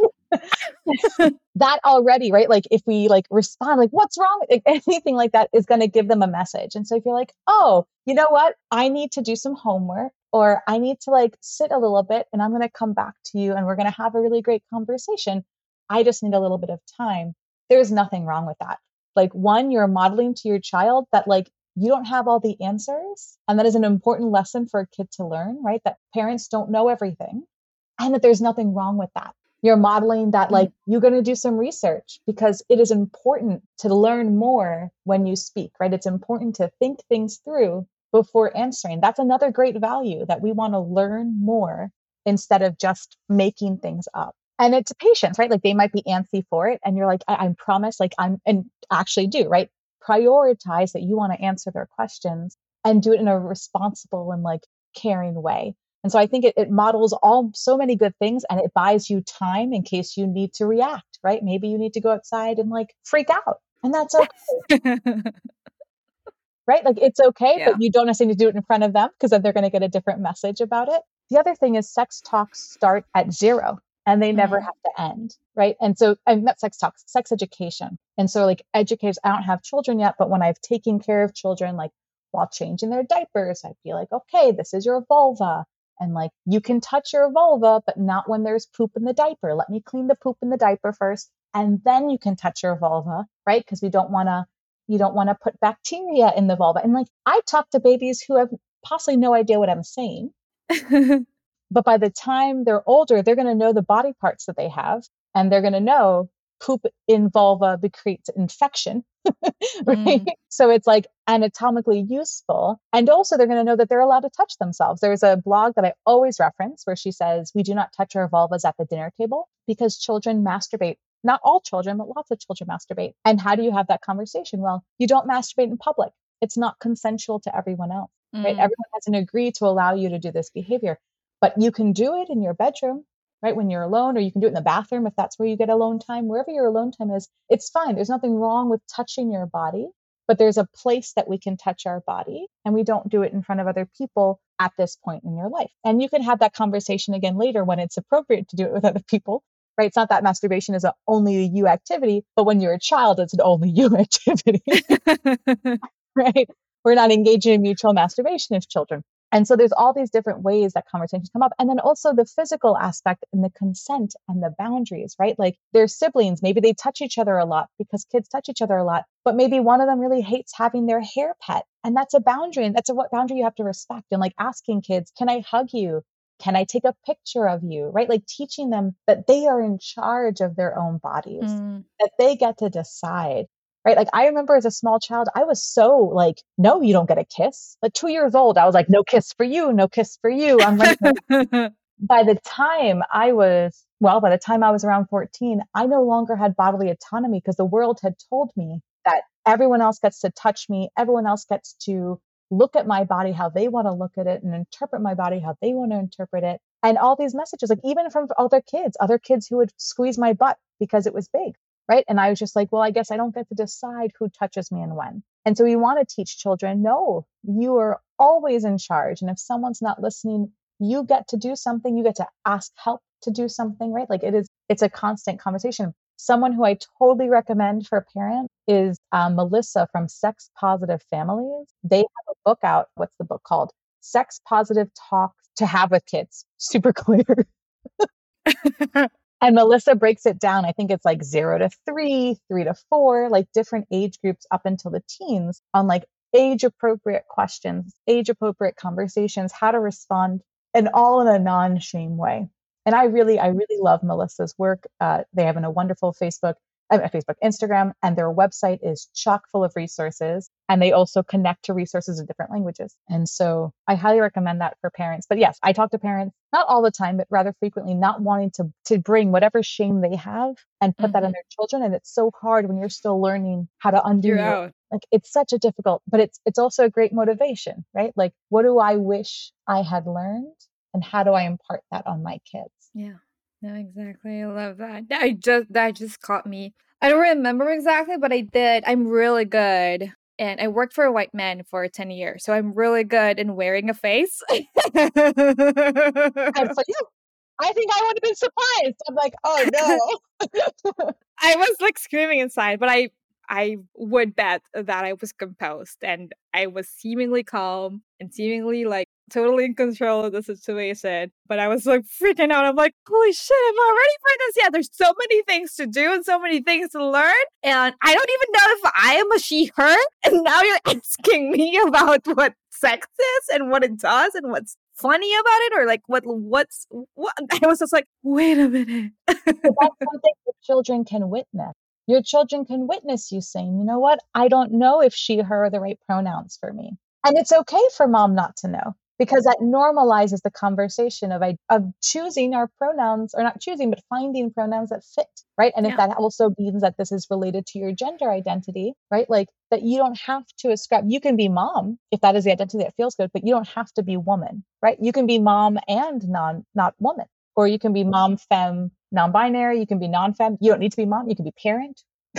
frig? That already, right? Like if we like respond, like, what's wrong? Like, anything like that is going to give them a message. And so if you're like, oh, you know what? I need to do some homework, or I need to like sit a little bit and I'm going to come back to you and we're going to have a really great conversation. I just need a little bit of time. There's nothing wrong with that. Like, one, you're modeling to your child that like you don't have all the answers. And that is an important lesson for a kid to learn, right? That parents don't know everything and that there's nothing wrong with that. You're modeling that like you're going to do some research because it is important to learn more when you speak, right? It's important to think things through before answering. That's another great value, that we want to learn more instead of just making things up. And it's patience, right? Like they might be antsy for it. And you're like, I, I promise, like I'm, and actually do, right? Prioritize that you want to answer their questions. and do it in a responsible and like caring way. And so I think it, it models all so many good things, and it buys you time in case you need to react, right? Maybe you need to go outside and like freak out, and that's okay. Right? Like it's okay, Yeah. but you don't necessarily do it in front of them because then they're going to get a different message about it. The other thing is sex talks start at zero and they never Mm. have to end. Right. And so I met sex talks, sex education. And so like educators, I don't have children yet, but when I've taken care of children, like while changing their diapers, I'd be like, okay, this is your vulva. And like, you can touch your vulva, but not when there's poop in the diaper. Let me clean the poop in the diaper first. And then you can touch your vulva, right? Because we don't want to You don't want to put bacteria in the vulva. And like, I talk to babies who have possibly no idea what I'm saying. But by the time they're older, they're going to know the body parts that they have. And they're going to know poop in vulva creates infection. Right? Mm. So it's like anatomically useful. And also they're going to know that they're allowed to touch themselves. There's a blog that I always reference where she says, we do not touch our vulvas at the dinner table because children masturbate. Not all children, but lots of children masturbate. And how do you have that conversation? Well, you don't masturbate in public. It's not consensual to everyone else, right? Mm. Everyone hasn't agreed to allow you to do this behavior, but you can do it in your bedroom, right? When you're alone, or you can do it in the bathroom if that's where you get alone time. Wherever your alone time is, it's fine. There's nothing wrong with touching your body, but there's a place that we can touch our body, and we don't do it in front of other people at this point in your life. And you can have that conversation again later when it's appropriate to do it with other people. Right? It's not that masturbation is a only a you activity, but when you're a child, it's an only you activity. Right? We're not engaging in mutual masturbation as children. And so there's all these different ways that conversations come up. And then also the physical aspect and the consent and the boundaries, right? Like their siblings, maybe they touch each other a lot because kids touch each other a lot, but maybe one of them really hates having their hair pet. And that's a boundary. And that's a what boundary you have to respect. And like asking kids, can I hug you? Can I take a picture of you? Right? Like teaching them that they are in charge of their own bodies, Mm. that they get to decide. Right? Like I remember as a small child, I was so like, no, you don't get a kiss. Like two years old, I was like, no kiss for you, no kiss for you. I'm right. By the time I was, well, by the time I was around fourteen, I no longer had bodily autonomy because the world had told me that everyone else gets to touch me. Everyone else gets to look at my body how they want to look at it and interpret my body how they want to interpret it. And all these messages, like even from other kids, other kids who would squeeze my butt because it was big, right? And I was just like, well, I guess I don't get to decide who touches me and when. And so we want to teach children, no, you are always in charge. And if someone's not listening, you get to do something. You get to ask help to do something, right? Like it is, it's a constant conversation. Someone who I totally recommend for a parent is um, Melissa from Sex Positive Families. They have a book out. What's the book called? Sex Positive Talks to Have with Kids. Super clear. And Melissa breaks it down. I think it's like zero to three, three to four, like different age groups up until the teens on like age appropriate questions, age appropriate conversations, how to respond, and all in a non-shame way. And I really, I really love Melissa's work. Uh, they have a wonderful Facebook, uh, Facebook, Instagram, and their website is chock full of resources. And they also connect to resources in different languages. And so I highly recommend that for parents. But yes, I talk to parents, not all the time, but rather frequently, not wanting to, to bring whatever shame they have and put mm-hmm. that on their children. And it's so hard when you're still learning how to undo You're your, out. like, it's such a difficult, but it's, it's also a great motivation, right? Like, what do I wish I had learned? And how do I impart that on my kids? Yeah, no, exactly. I love that. I just that just caught me. I don't remember exactly, but I did. I'm really good. And I worked for a white man for ten years. So I'm really good in wearing a face. And for you, I think I would have been surprised. I'm like, oh no. I was like screaming inside, but I I would bet that I was composed and I was seemingly calm and seemingly like totally in control of the situation. But I was like freaking out. I'm like, holy shit, I'm not ready for this yet. There's so many things to do and so many things to learn. And I don't even know if I am a she, her. And now you're asking me about what sex is and what it does and what's funny about it or like what what's what. I was just like, wait a minute. But that's something that children can witness. Your children can witness you saying, you know what? I don't know if she, her are the right pronouns for me. And it's okay for mom not to know. because that normalizes the conversation of I- of choosing our pronouns, or not choosing, but finding pronouns that fit, right? And if Yeah. that also means that this is related to your gender identity, right? Like that you don't have to ascribe, you can be mom if that is the identity that feels good, but you don't have to be woman, right? You can be mom and non, not woman, or you can be mom, femme, non-binary. You can be non-femme. You don't need to be mom. You can be parent.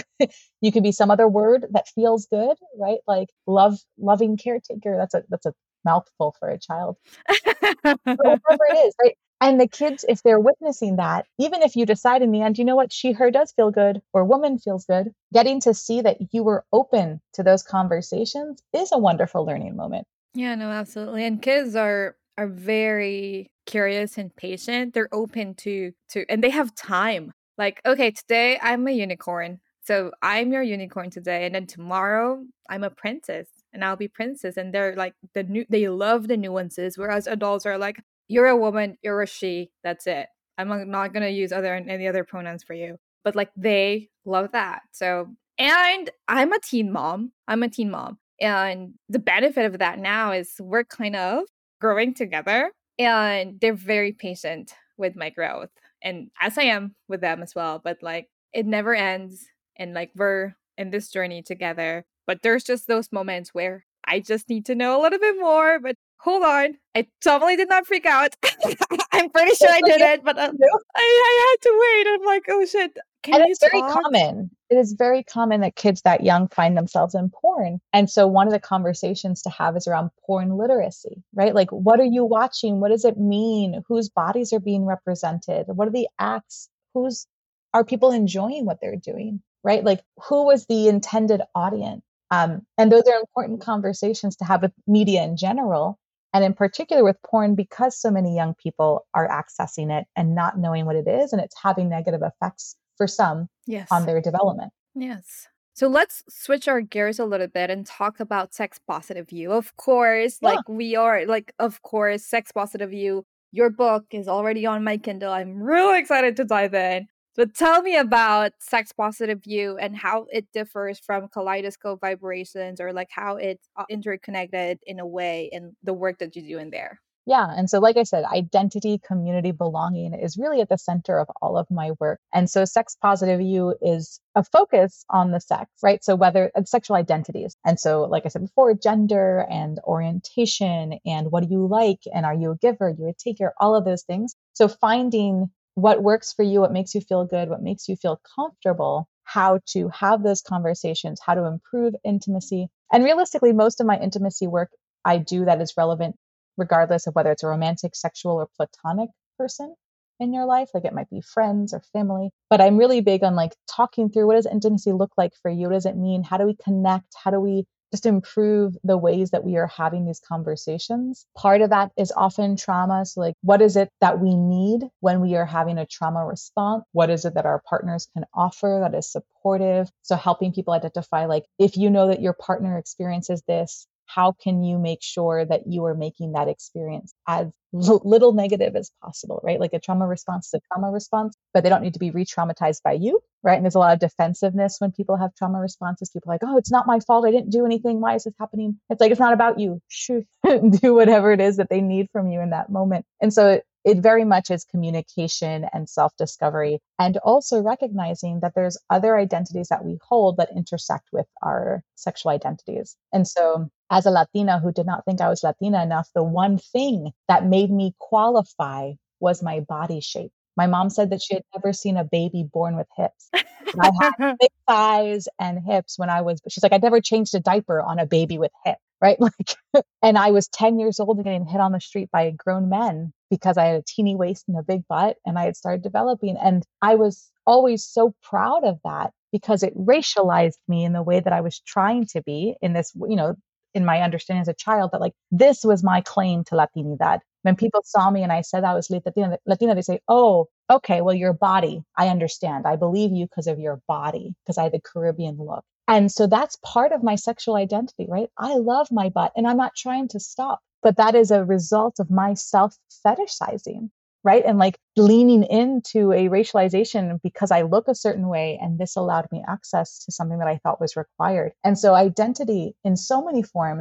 You could be some other word that feels good, right? Like love, loving caretaker. That's a, that's a mouthful for a child. But whatever it is, right? And the kids, if they're witnessing that, even if you decide in the end, you know what, she, her does feel good, or woman feels good, getting to see that you were open to those conversations is a wonderful learning moment. Yeah, no, absolutely. And kids are are very curious and patient. They're open to to and they have time. Like, okay, today I'm a unicorn. So I'm your unicorn today, and then tomorrow I'm a princess and I'll be princess. And they're like the new they love the nuances, whereas adults are like, you're a woman, you're a she, that's it. I'm not not gonna use other any other pronouns for you. But like they love that. So and I'm a teen mom. I'm a teen mom. And the benefit of that now is we're kind of growing together, and they're very patient with my growth. And as I am with them as well, but like it never ends. And like we're in this journey together. But there's just those moments where I just need to know a little bit more. But hold on, I totally did not freak out. I'm pretty sure I did it, but uh, No. I, I had to wait. I'm like, oh shit, can And you it's very talk? common. It is very common that kids that young find themselves in porn. And so one of the conversations to have is around porn literacy, right? Like, what are you watching? What does it mean? Whose bodies are being represented? What are the acts? Who's are people enjoying what they're doing, right? Like, who was the intended audience? Um, and those are important conversations to have with media in general, and in particular with porn, because so many young people are accessing it and not knowing what it is, and it's having negative effects for some Yes. on their development. Yes. So let's switch our gears a little bit and talk about sex positive you. Of course, Yeah. like we are, like, of course, sex positive you. Your book is already on my Kindle. I'm really excited to dive in. But tell me about sex positive you and how it differs from kaleidoscope vibrations, or like how it's uh, interconnected in a way in the work that you do in there. Yeah. And so, like I said, identity, community, belonging is really at the center of all of my work. And so, sex positive you is a focus on the sex, right? So, whether it's sexual identities. And so, like I said before, gender and orientation and what do you like? And are you a giver? Are you a taker? All of those things. So, finding what works for you, what makes you feel good, what makes you feel comfortable, how to have those conversations, how to improve intimacy. And realistically, most of my intimacy work I do that is relevant regardless of whether it's a romantic, sexual, or platonic person in your life. Like it might be friends or family. But I'm really big on like talking through, what does intimacy look like for you? What does it mean? How do we connect? How do we just improve the ways that we are having these conversations? Part of that is often trauma. So like, what is it that we need when we are having a trauma response? What is it that our partners can offer that is supportive? So helping people identify, like, if you know that your partner experiences this, how can you make sure that you are making that experience as l- little negative as possible, right? Like a trauma response is a trauma response, but they don't need to be re-traumatized by you, right? And there's a lot of defensiveness when people have trauma responses. People are like, oh, it's not my fault. I didn't do anything. Why is this happening? It's like, it's not about you. Shoot. Do whatever it is that they need from you in that moment. And so it, it very much is communication and self-discovery, and also recognizing that there's other identities that we hold that intersect with our sexual identities. And so as a Latina who did not think I was Latina enough, the one thing that made me qualify was my body shape. My mom said that she had never seen a baby born with hips. I had big thighs and hips when I was, she's like, I never changed a diaper on a baby with hips, right? Like, and I was ten years old and getting hit on the street by grown men because I had a teeny waist and a big butt, and I had started developing. And I was always so proud of that because it racialized me in the way that I was trying to be in this, you know, in my understanding as a child, that like, this was my claim to Latinidad. When people saw me and I said I was Latina, Latina, they say, oh, okay, well, your body, I understand. I believe you because of your body, because I had the Caribbean look. And so that's part of my sexual identity, right? I love my butt and I'm not trying to stop, but that is a result of my self fetishizing, right? And like leaning into a racialization because I look a certain way, and this allowed me access to something that I thought was required. And so identity in so many forms, like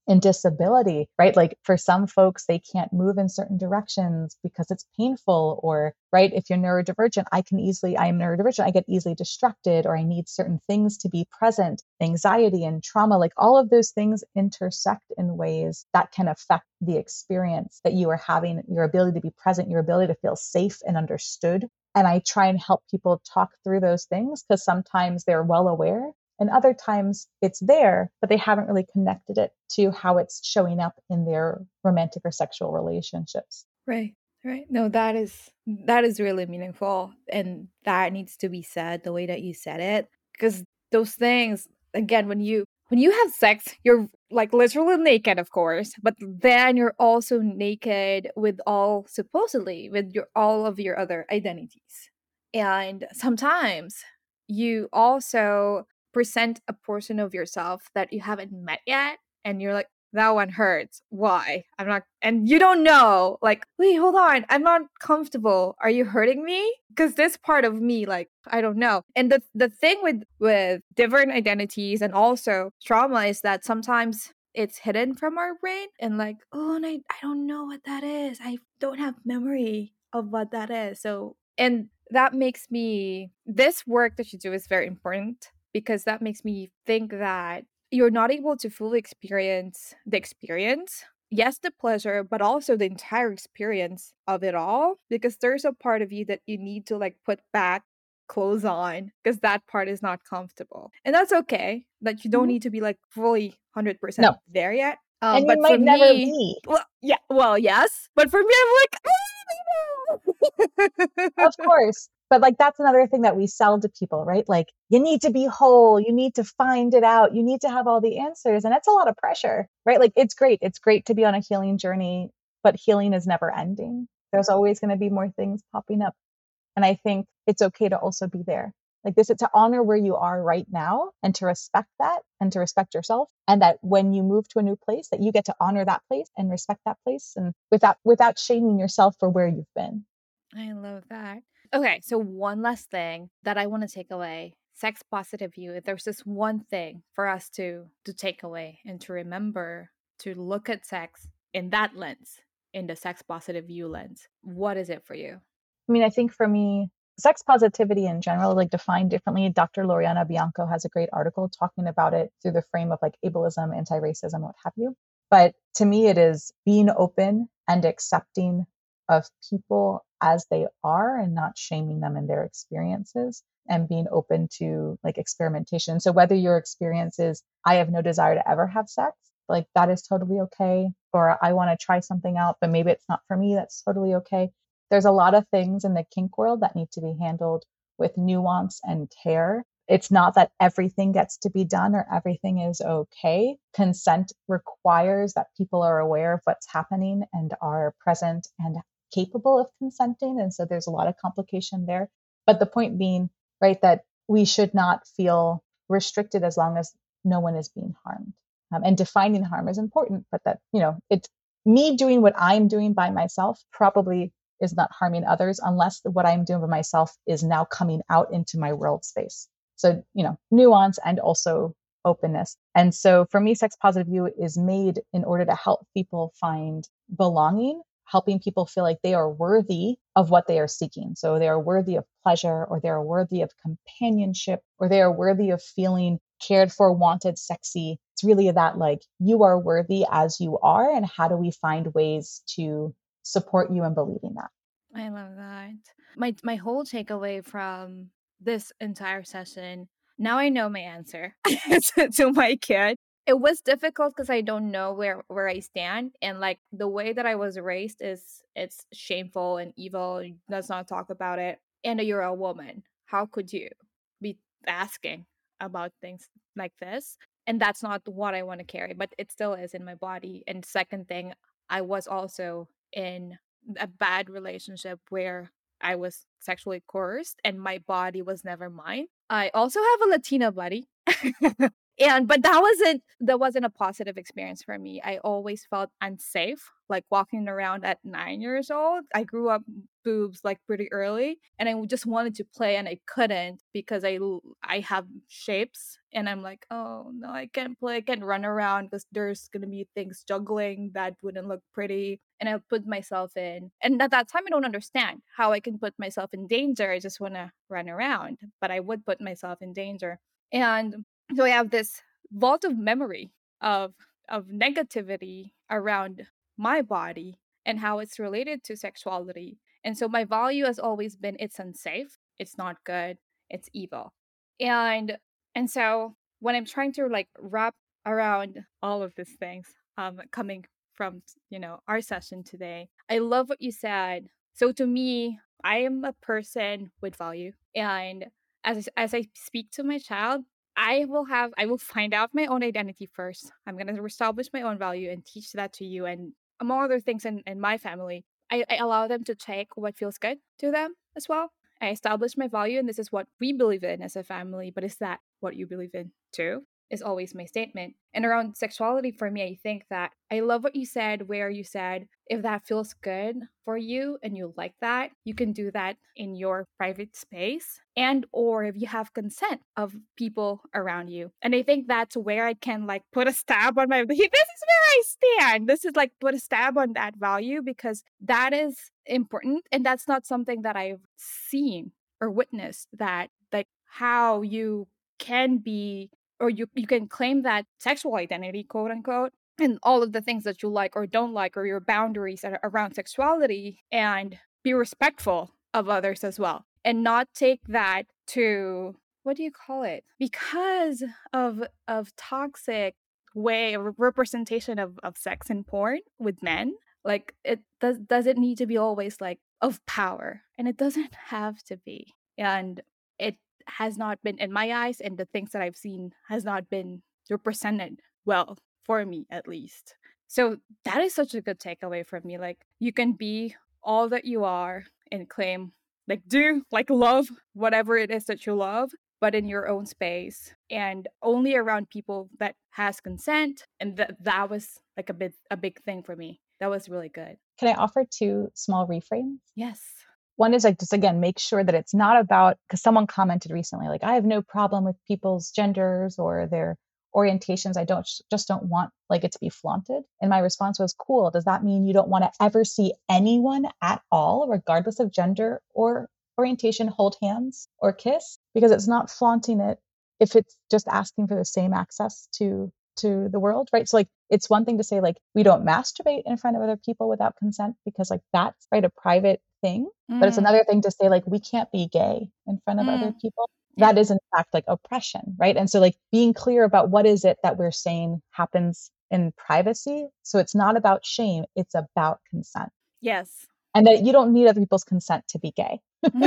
in disability, right? Like for some folks, they can't move in certain directions because it's painful, or, right, if you're neurodivergent, I can easily, I am neurodivergent, I get easily distracted, or I need certain things to be present, anxiety and trauma, like all of those things intersect in ways that can affect the experience that you are having, your ability to be present, your ability to feel safe and understood. And I try and help people talk through those things because sometimes they're well aware. And other times it's there, but they haven't really connected it to how it's showing up in their romantic or sexual relationships. Right. Right. No, that is that is really meaningful. And that needs to be said the way that you said it. Because those things, again, when you when you have sex, you're like literally naked, of course, but then you're also naked with all supposedly with your all of your other identities. And sometimes you also present a portion of yourself that you haven't met yet, and you're like, that one hurts. Why? I'm not, and you don't know, like, wait, hold on, I'm not comfortable. Are you hurting me? Because this part of me, like, I don't know. And the the thing with with different identities and also trauma is that sometimes it's hidden from our brain, and like, oh, and I, I don't know what that is. I don't have memory of what that is. So, and that makes me, this work that you do is very important because that makes me think that you're not able to fully experience the experience. Yes, the pleasure, but also the entire experience of it all, because there's a part of you that you need to like put back clothes on because that part is not comfortable. And that's okay. That you don't Mhm. need to be like fully one hundred percent No. there yet. Um, And you but for might never me, be. well, yeah, well, yes. But for me, I'm like, Of course. But like that's another thing that we sell to people, right? Like you need to be whole, you need to find it out, you need to have all the answers. And that's a lot of pressure, right? Like it's great. It's great to be on a healing journey, but healing is never ending. There's always going to be more things popping up. And I think it's okay to also be there. Like this, to honor where you are right now and to respect that and to respect yourself. And that when you move to a new place, that you get to honor that place and respect that place and without without shaming yourself for where you've been. I love that. Okay, so one last thing that I want to take away. Sex positive view. If there's this one thing for us to to take away and to remember to look at sex in that lens, in the sex positive view lens, what is it for you? I mean, I think for me, sex positivity in general, like defined differently, Doctor Loriana Bianco has a great article talking about it through the frame of like ableism, anti-racism, what have you. But to me, it is being open and accepting of people as they are and not shaming them in their experiences and being open to like experimentation. So whether your experience is, I have no desire to ever have sex, like that is totally okay. Or I want to try something out, but maybe it's not for me. That's totally okay. There's a lot of things in the kink world that need to be handled with nuance and care. It's not that everything gets to be done or everything is okay. Consent requires that people are aware of what's happening and are present and capable of consenting. And so there's a lot of complication there. But the point being, right, that we should not feel restricted as long as no one is being harmed. Um, and defining harm is important, but that, you know, it's me doing what I'm doing by myself probably is not harming others unless what I'm doing by myself is now coming out into my world space. So, you know, nuance and also openness. And so for me, sex positive view is made in order to help people find belonging, helping people feel like they are worthy of what they are seeking. So they are worthy of pleasure, or they are worthy of companionship, or they are worthy of feeling cared for, wanted, sexy. It's really that like you are worthy as you are. And how do we find ways to support you in believing that? I love that. My my whole takeaway from this entire session, now I know my answer to, to my kid. It was difficult because I don't know where where I stand, and like the way that I was raised is it's shameful and evil. Let's not talk about it. And you're a woman. How could you be asking about things like this? And that's not what I want to carry, but it still is in my body. And second thing, I was also in a bad relationship where I was sexually coerced and my body was never mine. I also have a Latina buddy. And but that wasn't that wasn't a positive experience for me. I always felt unsafe, like walking around at nine years old. I grew up boobs like pretty early, and I just wanted to play and I couldn't because I I have shapes, and I'm like, oh no, I can't play, I can't run around because there's gonna be things juggling that wouldn't look pretty, and I put myself in. And at that time, I don't understand how I can put myself in danger. I just want to run around, but I would put myself in danger, and so I have this vault of memory of of negativity around my body and how it's related to sexuality. And so my value has always been it's unsafe, it's not good, it's evil. And and so when I'm trying to like wrap around all of these things um coming from, you know, our session today, I love what you said. So to me, I am a person with value, and as as I speak to my child, I will have I will find out my own identity first. I'm going to establish my own value and teach that to you. And among other things in, in my family, I, I allow them to take what feels good to them as well. I establish my value, and this is what we believe in as a family, but is that what you believe in too? Is always my statement. And around sexuality, for me, I think that I love what you said, where you said, if that feels good for you and you like that, you can do that in your private space, and or if you have consent of people around you. And I think that's where I can like put a stab on my, this is where I stand. This is like put a stab on that value, because that is important. And that's not something that I've seen or witnessed, that like how you can be, or you, you can claim that sexual identity, quote unquote, and all of the things that you like or don't like, or your boundaries that are around sexuality, and be respectful of others as well. And not take that to, what do you call it? Because of of toxic way of representation of, of sex in porn with men. Like it does doesn't need to be always like of power. And it doesn't have to be. And it has not been, in my eyes, and the things that I've seen has not been represented well, for me at least. So that is such a good takeaway from me. Like you can be all that you are and claim, like do, like love whatever it is that you love, but in your own space and only around people that has consent. And that that was like a big a big thing for me. That was really good. Can I offer two small reframes? Yes. One is like, just again, make sure that it's not about, because someone commented recently, like, I have no problem with people's genders or their orientations. I don't just don't want like it to be flaunted. And my response was, cool. Does that mean you don't want to ever see anyone at all, regardless of gender or orientation, hold hands or kiss? Because it's not flaunting it if it's just asking for the same access to to the world, right? So like, it's one thing to say like, we don't masturbate in front of other people without consent, because like that's right, a private thing. Mm. But it's another thing to say like, we can't be gay in front of mm. other people. Yeah. That is in fact like oppression, right? And so like being clear about what is it that we're saying happens in privacy. So it's not about shame, it's about consent. Yes. And that you don't need other people's consent to be gay.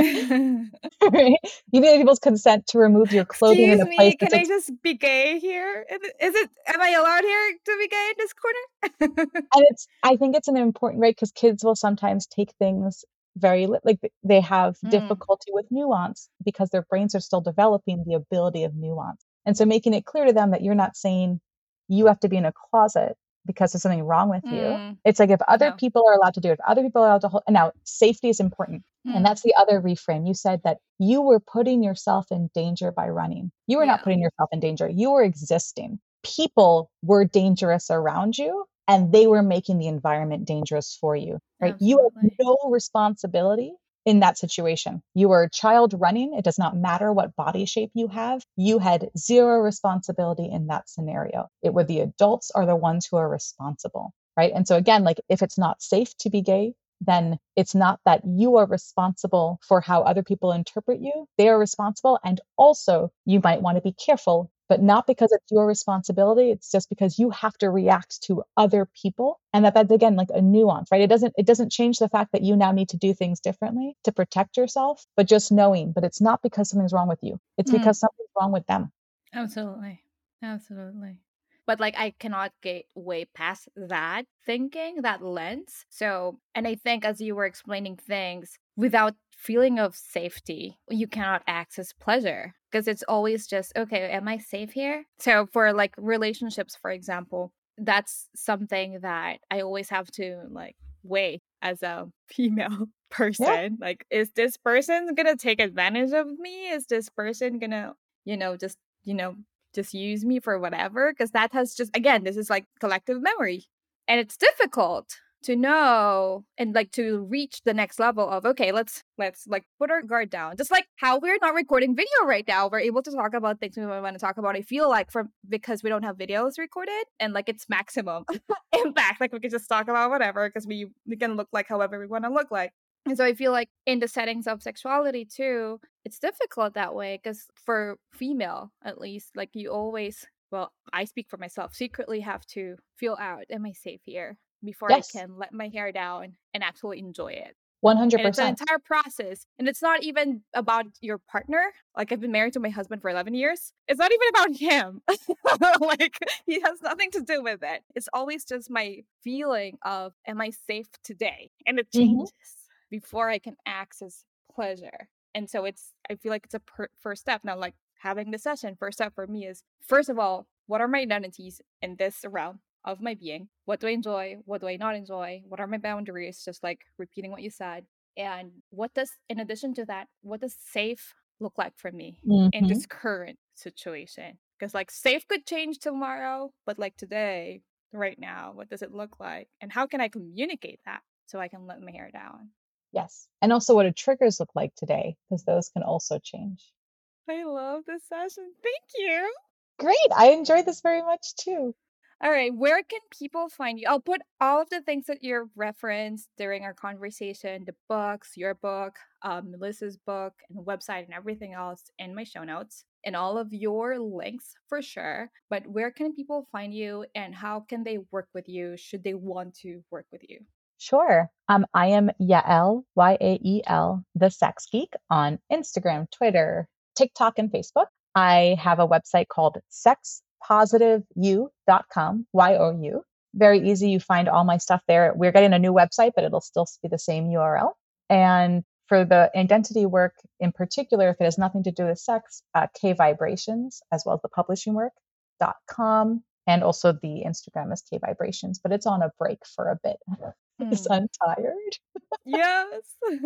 Right? You need other people's consent to remove your clothing. Excuse in a place me, can I just be gay here? Is it, am I allowed here to be gay in this corner? And it's, I think it's an important, right? Because kids will sometimes take things very, like they have mm. difficulty with nuance because their brains are still developing the ability of nuance. And so making it clear to them that you're not saying you have to be in a closet because there's something wrong with mm. you. It's like if other no. people are allowed to do it, if other people are allowed to hold, and now safety is important. Mm. And that's the other reframe. You said that you were putting yourself in danger by running. You were yeah. not putting yourself in danger. You were existing. People were dangerous around you, and they were making the environment dangerous for you, right? Absolutely. You have no responsibility in that situation. You were a child running. It does not matter what body shape you have. You had zero responsibility in that scenario. It were the adults are the ones who are responsible, right? And so again, like if it's not safe to be gay, then it's not that you are responsible for how other people interpret you. They are responsible. And also you might want to be careful, but not because it's your responsibility. It's just because you have to react to other people. And that that's again, like a nuance, right? It doesn't, it doesn't change the fact that you now need to do things differently to protect yourself, but just knowing, but it's not because something's wrong with you. It's mm. because something's wrong with them. Absolutely. Absolutely. But like, I cannot get way past that thinking, that lens. So, and I think as you were explaining things, without feeling of safety, you cannot access pleasure because it's always just, okay, am I safe here? So for like relationships, for example, that's something that I always have to like weigh. as a female Yeah. person. Like, is this person gonna take advantage of me? Is this person gonna, you know, just, you know, just use me for whatever? Because that has just, again, this is like collective memory. And it's difficult to know and like to reach the next level of, okay, let's let's like put our guard down. Just like how we're not recording video right now, we're able to talk about things we want to talk about. I feel like from because we don't have videos recorded and like it's maximum impact. Like we can just talk about whatever because we we can look like however we want to look like. And so I feel like in the settings of sexuality too, it's difficult that way because for female at least, like you always, well, I speak for myself, secretly have to feel out, am I safe here? Before Yes. I can let my hair down and actually enjoy it. one hundred And it's an percent. entire process. And it's not even about your partner. Like I've been married to my husband for eleven years. It's not even about him. Like he has nothing to do with it. It's always just my feeling of, am I safe today? And it Mhm. changes before I can access pleasure. And so it's, I feel like it's a per- first step. Now, like having the session, first step for me is, first of all, what are my identities in this realm of my being? What do I enjoy? What do I not enjoy? What are my boundaries? Just like repeating what you said. And what does, in addition to that, what does safe look like for me in Mhm. this current situation? Because like safe could change tomorrow, but like today, right now, what does it look like? And how can I communicate that so I can let my hair down? Yes. And also what do triggers look like today? Because those can also change. I love this session. Thank you. Great. I enjoyed this very much too. All right, where can people find you? I'll put all of the things that you referenced during our conversation, the books, your book, um, Melissa's book, and the website, and everything else in my show notes, and all of your links for sure. But where can people find you, and how can they work with you should they want to work with you? Sure. Um, I am Yael, Y A E L, the Sex Geek on Instagram, Twitter, TikTok, and Facebook. I have a website called sex positive you dot com, Y O U. Very easy. You find all my stuff there. We're getting a new website, but it'll still be the same U R L. And for the identity work in particular, if it has nothing to do with sex, uh, K Vibrations, as well as the publishing work dot com. And also the Instagram is K Vibrations, but it's on a break for a bit. Because Mm. I'm tired. Yes.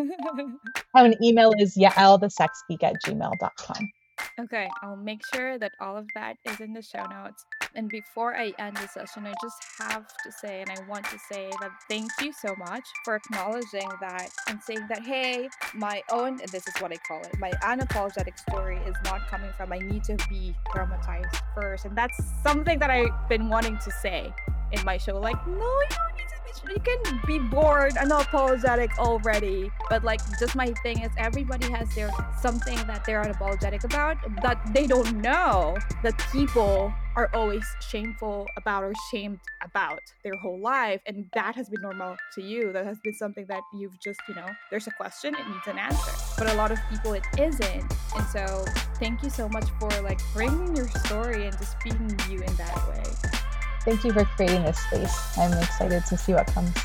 And an email is yaelthesexgeek at gmail dot com. Okay, I'll make sure that all of that is in the show notes. And before I end the session, I just have to say, and I want to say that thank you so much for acknowledging that and saying that, hey, my own, and this is what I call it, my unapologetic story is not coming from, I need to be traumatized first. And that's something that I've been wanting to say in my show. Like, no, you don't need to be, you can be bored, unapologetic already. But like, just my thing is everybody has their something that they're unapologetic about that they don't know that people are always shameful about or shamed about their whole life, and that has been normal to you. That has been something that you've just, you know, there's a question, it needs an answer, but a lot of people it isn't. And so thank you so much for like bringing your story and just being you in that way. Thank you for creating this space. I'm excited to see what comes.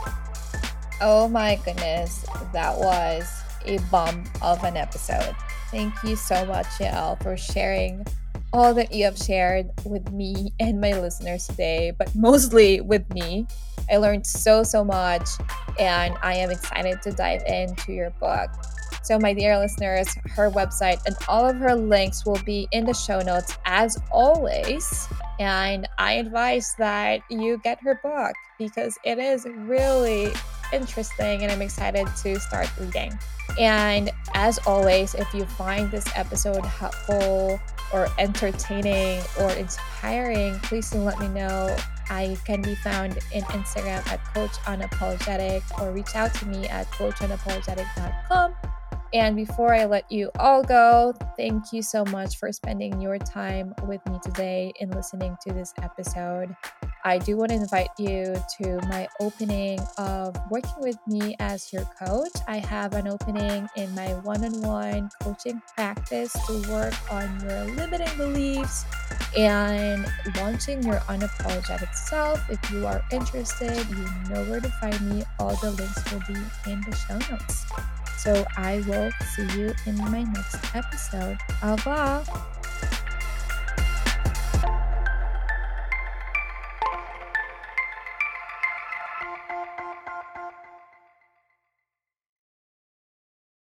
Oh my goodness, that was a bomb of an episode. Thank you so much, Yael, for sharing all that you have shared with me and my listeners today, but mostly with me. I learned so, so much, and I am excited to dive into your book. So, my dear listeners, her website and all of her links will be in the show notes as always. And I advise that you get her book because it is really interesting and I'm excited to start reading. And as always, if you find this episode helpful or entertaining or inspiring, please do let me know. I can be found in Instagram at Coach Unapologetic or reach out to me at coach unapologetic dot com. And before I let you all go, thank you so much for spending your time with me today in listening to this episode. I do want to invite you to my opening of working with me as your coach. I have an opening in my one-on-one coaching practice to work on your limiting beliefs and launching your unapologetic self. If you are interested, you know where to find me. All the links will be in the show notes. So I will see you in my next episode. Au revoir.